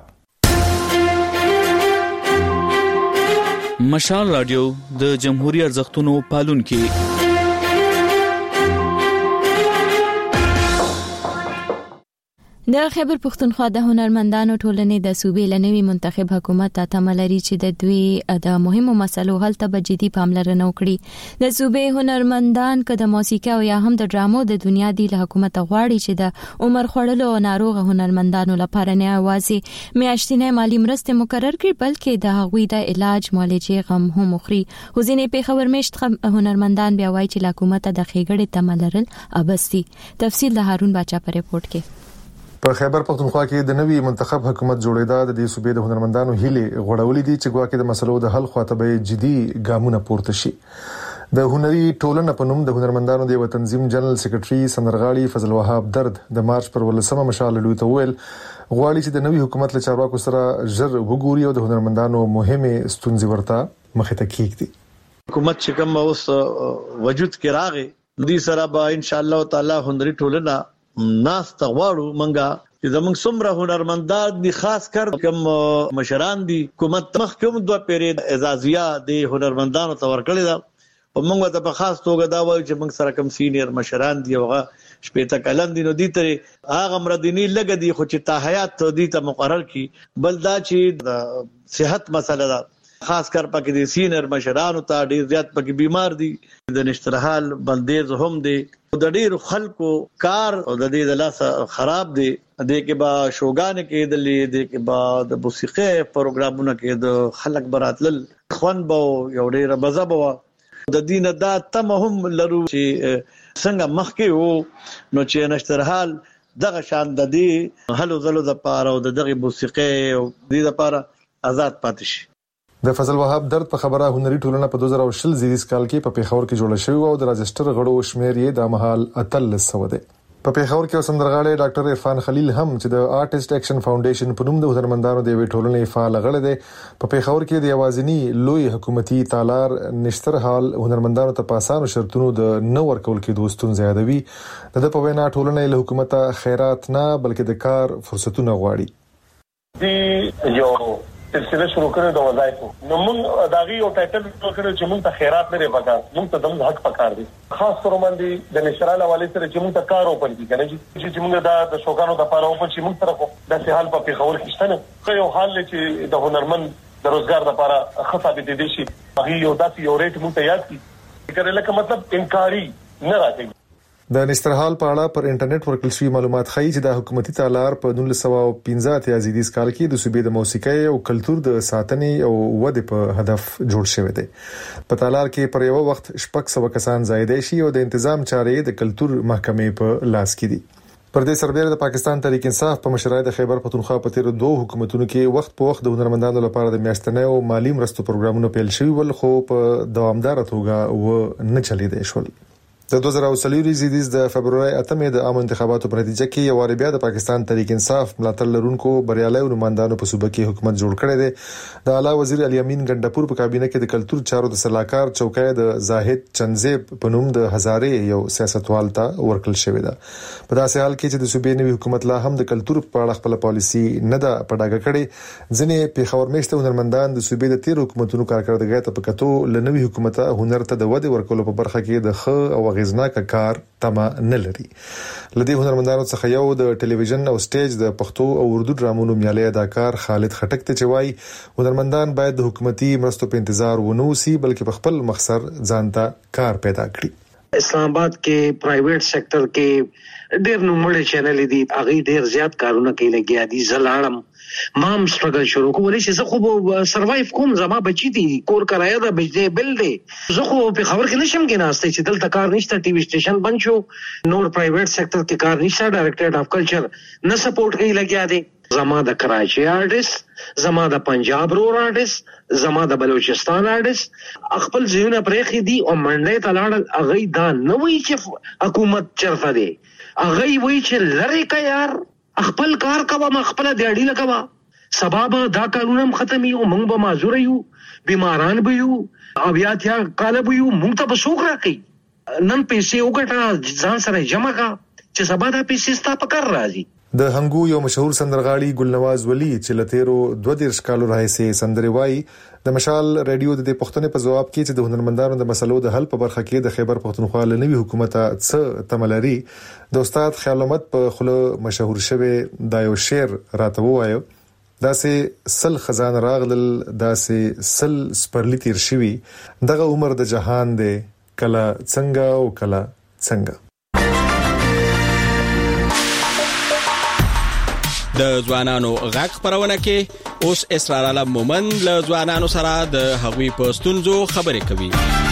مشال رادیو د جمهوریت ارزښتونو پالونکي. د خیبر پښتونخوا د هنرمندانو ټولنې د صوبې لنوي منتخب حکومت ته تملري چې د دوی د مهمو مسلو حل ته به جدي پاملرنه وکړي. د صوبې هنرمندان که د موسیقي او یا هم د ډرامو د دنیا دی له حکومت غواړي چې د عمر خړلو او ناروغ هنرمندانو لپاره نه یوازې میاشتنه مالی مرسته مقرر کړي بلکې د هغوی د علاج معالجې غم هم مخري. حسین پیښور مشت هنرمندان بیا وایي چې حکومت د خېګړې تملرل ابستی. تفصیل د هارون باچا په ریپورت کې. په خیبر پختونخوا کې د نوي منتخب حکومت جوړېدا د دې صوبې د هنرمندانو هیله غوړولې دي چې ګواکې د مسلو د حل خواته به جدي ګامونه پورته شي. د هنري ټولنې په نوم د هنرمندانو د تنظیم جنرال سیکریټري سندرغاړي فضل وهاب درد د مارچ پر 18 مشال لوي ته ویل غواړي چې د نوي حکومت له چارواکو سره ژر وګوري او د هنرمندانو مهمه ستونزې ورته مخې ته کېږدي. حکومت چې کوم اوس وجود کې راغی دوی سره به ان شاء الله تعالی هنري ټولنه ناس تغواړو منګه چې زمونږ څومره هنرمندان دي خاص کر کوم مشران دي حکومت مخکوم دوه پیری اعزازیه د هنرمندانو تور کړی دا او موږ ته په خاص توګه دا وایو چې موږ سره کوم سینیئر مشران دي هغه شپېته کلن دي نو دي ترې هغه مردنی لګ دي خو چې تاحیات دي ته مقرر کی بل دا چې د صحت مسله ده خاص کر پکې د سینیئر مشرانو ته ډیر زیات پکې بیمار دي د نشترحال بندیز هم دي د ډیر خلکو کار او د دې د لاس خراب دي د کې با شوګان کې د کې با د موسیقي پروګرامونو کې د خلک براتل خوان بو یو ډیر مزه د دین دا تم هم لرو چې څنګه مخکې وو نو چې نشترحال دغه شان د دې هلو زلو د پاره او دغه موسیقي او د لپاره آزاد پاتې شي. د فضل وهاب درد په خبره هنري ټولنه په 2020 زیږدیز کال کې په پیښور کې جوړه شوې او د راجستر غړو شمیر یې د مهال اتل سو ده. په پیښور کې سندرغاړي ډاکټر عرفان خلیل هم چې د آرټیست اکشن فاونډیشن په نوم د هنرمندانو د وی ټولنې فعال غړی دی په پیښور کې د یوازینی لوی حکومتي تالار نشتر حال هنرمندانو ته پاسانو شرطونو د نو ورکول کې دوستون زیادوي د په وینا ټولنې له حکومت خیرات نه بلکې د کار فرصتونه غواړي. دی یو سلسله شروع کړو د وظایفو نو موږ داغي او ټایټل کړو چې موږ ته خیرات لري پکار موږ ته د حق پکار دي خاص تر باندې د نشرال حواله سره چې موږ ته کار وکړي کنه چې موږ د شوګانو د پاره وکړو چې موږ سره د سهال په پیښور کې شته خو یو حال چې د هنرمند د روزګار لپاره خصابه دي شي هغه یو داسې یو ریټ موږ ته یاد کی کړي لکه مطلب انکاری نه راځي. د نسترحال په اړه پر انټرنیټ ورکړل شوی معلومات ښیي چې د حکومتي تالار په 1915 زیږدیز کال کې د صوبې د موسیقي او کلچر د ساتنې او ودې په هدف جوړ شوی دی. په تالار کې پر یو وخت شپږ سو کسان زائد شي او د تنظیم چارې د کلچر محکمې په لاس کې دي. پر دې سربېره د پاکستان تحریک انصاف په مشرۍ د خیبر پختونخوا په تیر دوه حکومتونو کې وخت په وخت د هنرمندانو لپاره د میاشتنې او مالی مرستو پروګرامونو پیل شوی ول خو په دوامدار توګه و نه چلیدای شول. د 2023 زیږدیز د فبرवरी 8 د عام انتخاباتو په نتیجه کې یو وار بیا د پاکستان تحریک انصاف ملاتړ لرونکو بریالي نمائندانو په صوبه کې حکومت جوړ کړی دی. د اعلی وزیر علي امین ګندپور په کابینه کې د کلچر چارو د سلاکار چوکۍ د زاهد چنزيب په نوم د هزارې یو سیاستوال ته ورکل شوی دی. په داسې حال کې چې د صوبې نوي حکومت لا هم د کلچر په اړه خپل پالیسی نه ده پډاګه کړې ځنې پیښور میشته هنرمندان د صوبې د تیر حکومتونو کارکړدګۍ ته په کتو لنوي حکومت هنر ته د ودې ورکولو په برخه کې د خ او غیزناک کار تمه نه لري. لدی هنرمندانو څخه یو د ټلویزیون او سټیج د پښتو او اردو ډرامونو میالي اداکار خالد خټک ته چوي هنرمندان باید د حکومتي مرستو په انتظار ونوسي بلکې په خپل مخسر ځانته کار پیدا کړي. اسلام آباد کې پرایویټ سېکټر کې ډېر نوموړي چینل دي هغه ډېر زیات کارونه کوي لګیا دي زلاړم مام سټرګل شروع کولې چې زه خو سروایو کوم زما بچی دي کور کرایه ده بجلی بل دی زه خو په خبر کې نشم کې ناشته چې دلته کار نشته ټي وي سټیشن بند شو نور پرایویټ سېکټر کې کار نشته ډایریکټریټ اف کلچر نه سپورټ کوي لګیا دي زما د کراچي آرټیست، زما د پنجاب رور آرټیست، زما د بلوچستان آرټیست خپل ځایونه پرېخي دي او منډې ته لاړل. هغه دا نه وایي چې حکومت چرته دی، هغه وایي چې لری کا یار خپل کار کوه، ما خپل دیاړي لګوا. سبب دا کارونه ختمي او موږ به معذور یو، بیماران به یو، او بیا تیا کال به یو، موږ ته به څوک راکړي. نن پیسې وګټه ځان سره جمع کا چې سبا دا پیسې ستا په کار راځي. د هنګو یو مشهور سندرغاړي ګلنواز ولی چې لتیرو 22 کالو راهیسې سندري وای د مشال رادیو د پښتنې په جواب کې چې د هنرمندانو د مسلو د حل په برخه کې د خیبر پښتونخوا له نوي حکومت څخه تملري د استاد خیال احمد په خله مشهور شوی دا یو شعر راته وایو. داسې سل خزان راغلل، داسې سل سپرلی تیر شوی، دغه عمر د جهان دی کله څنګه او کله څنګه. د ځوانانو غږ خبرونه کې اوس اسرار علم مومند له ځوانانو سره د هغوی په ستونزو خبرې کوي.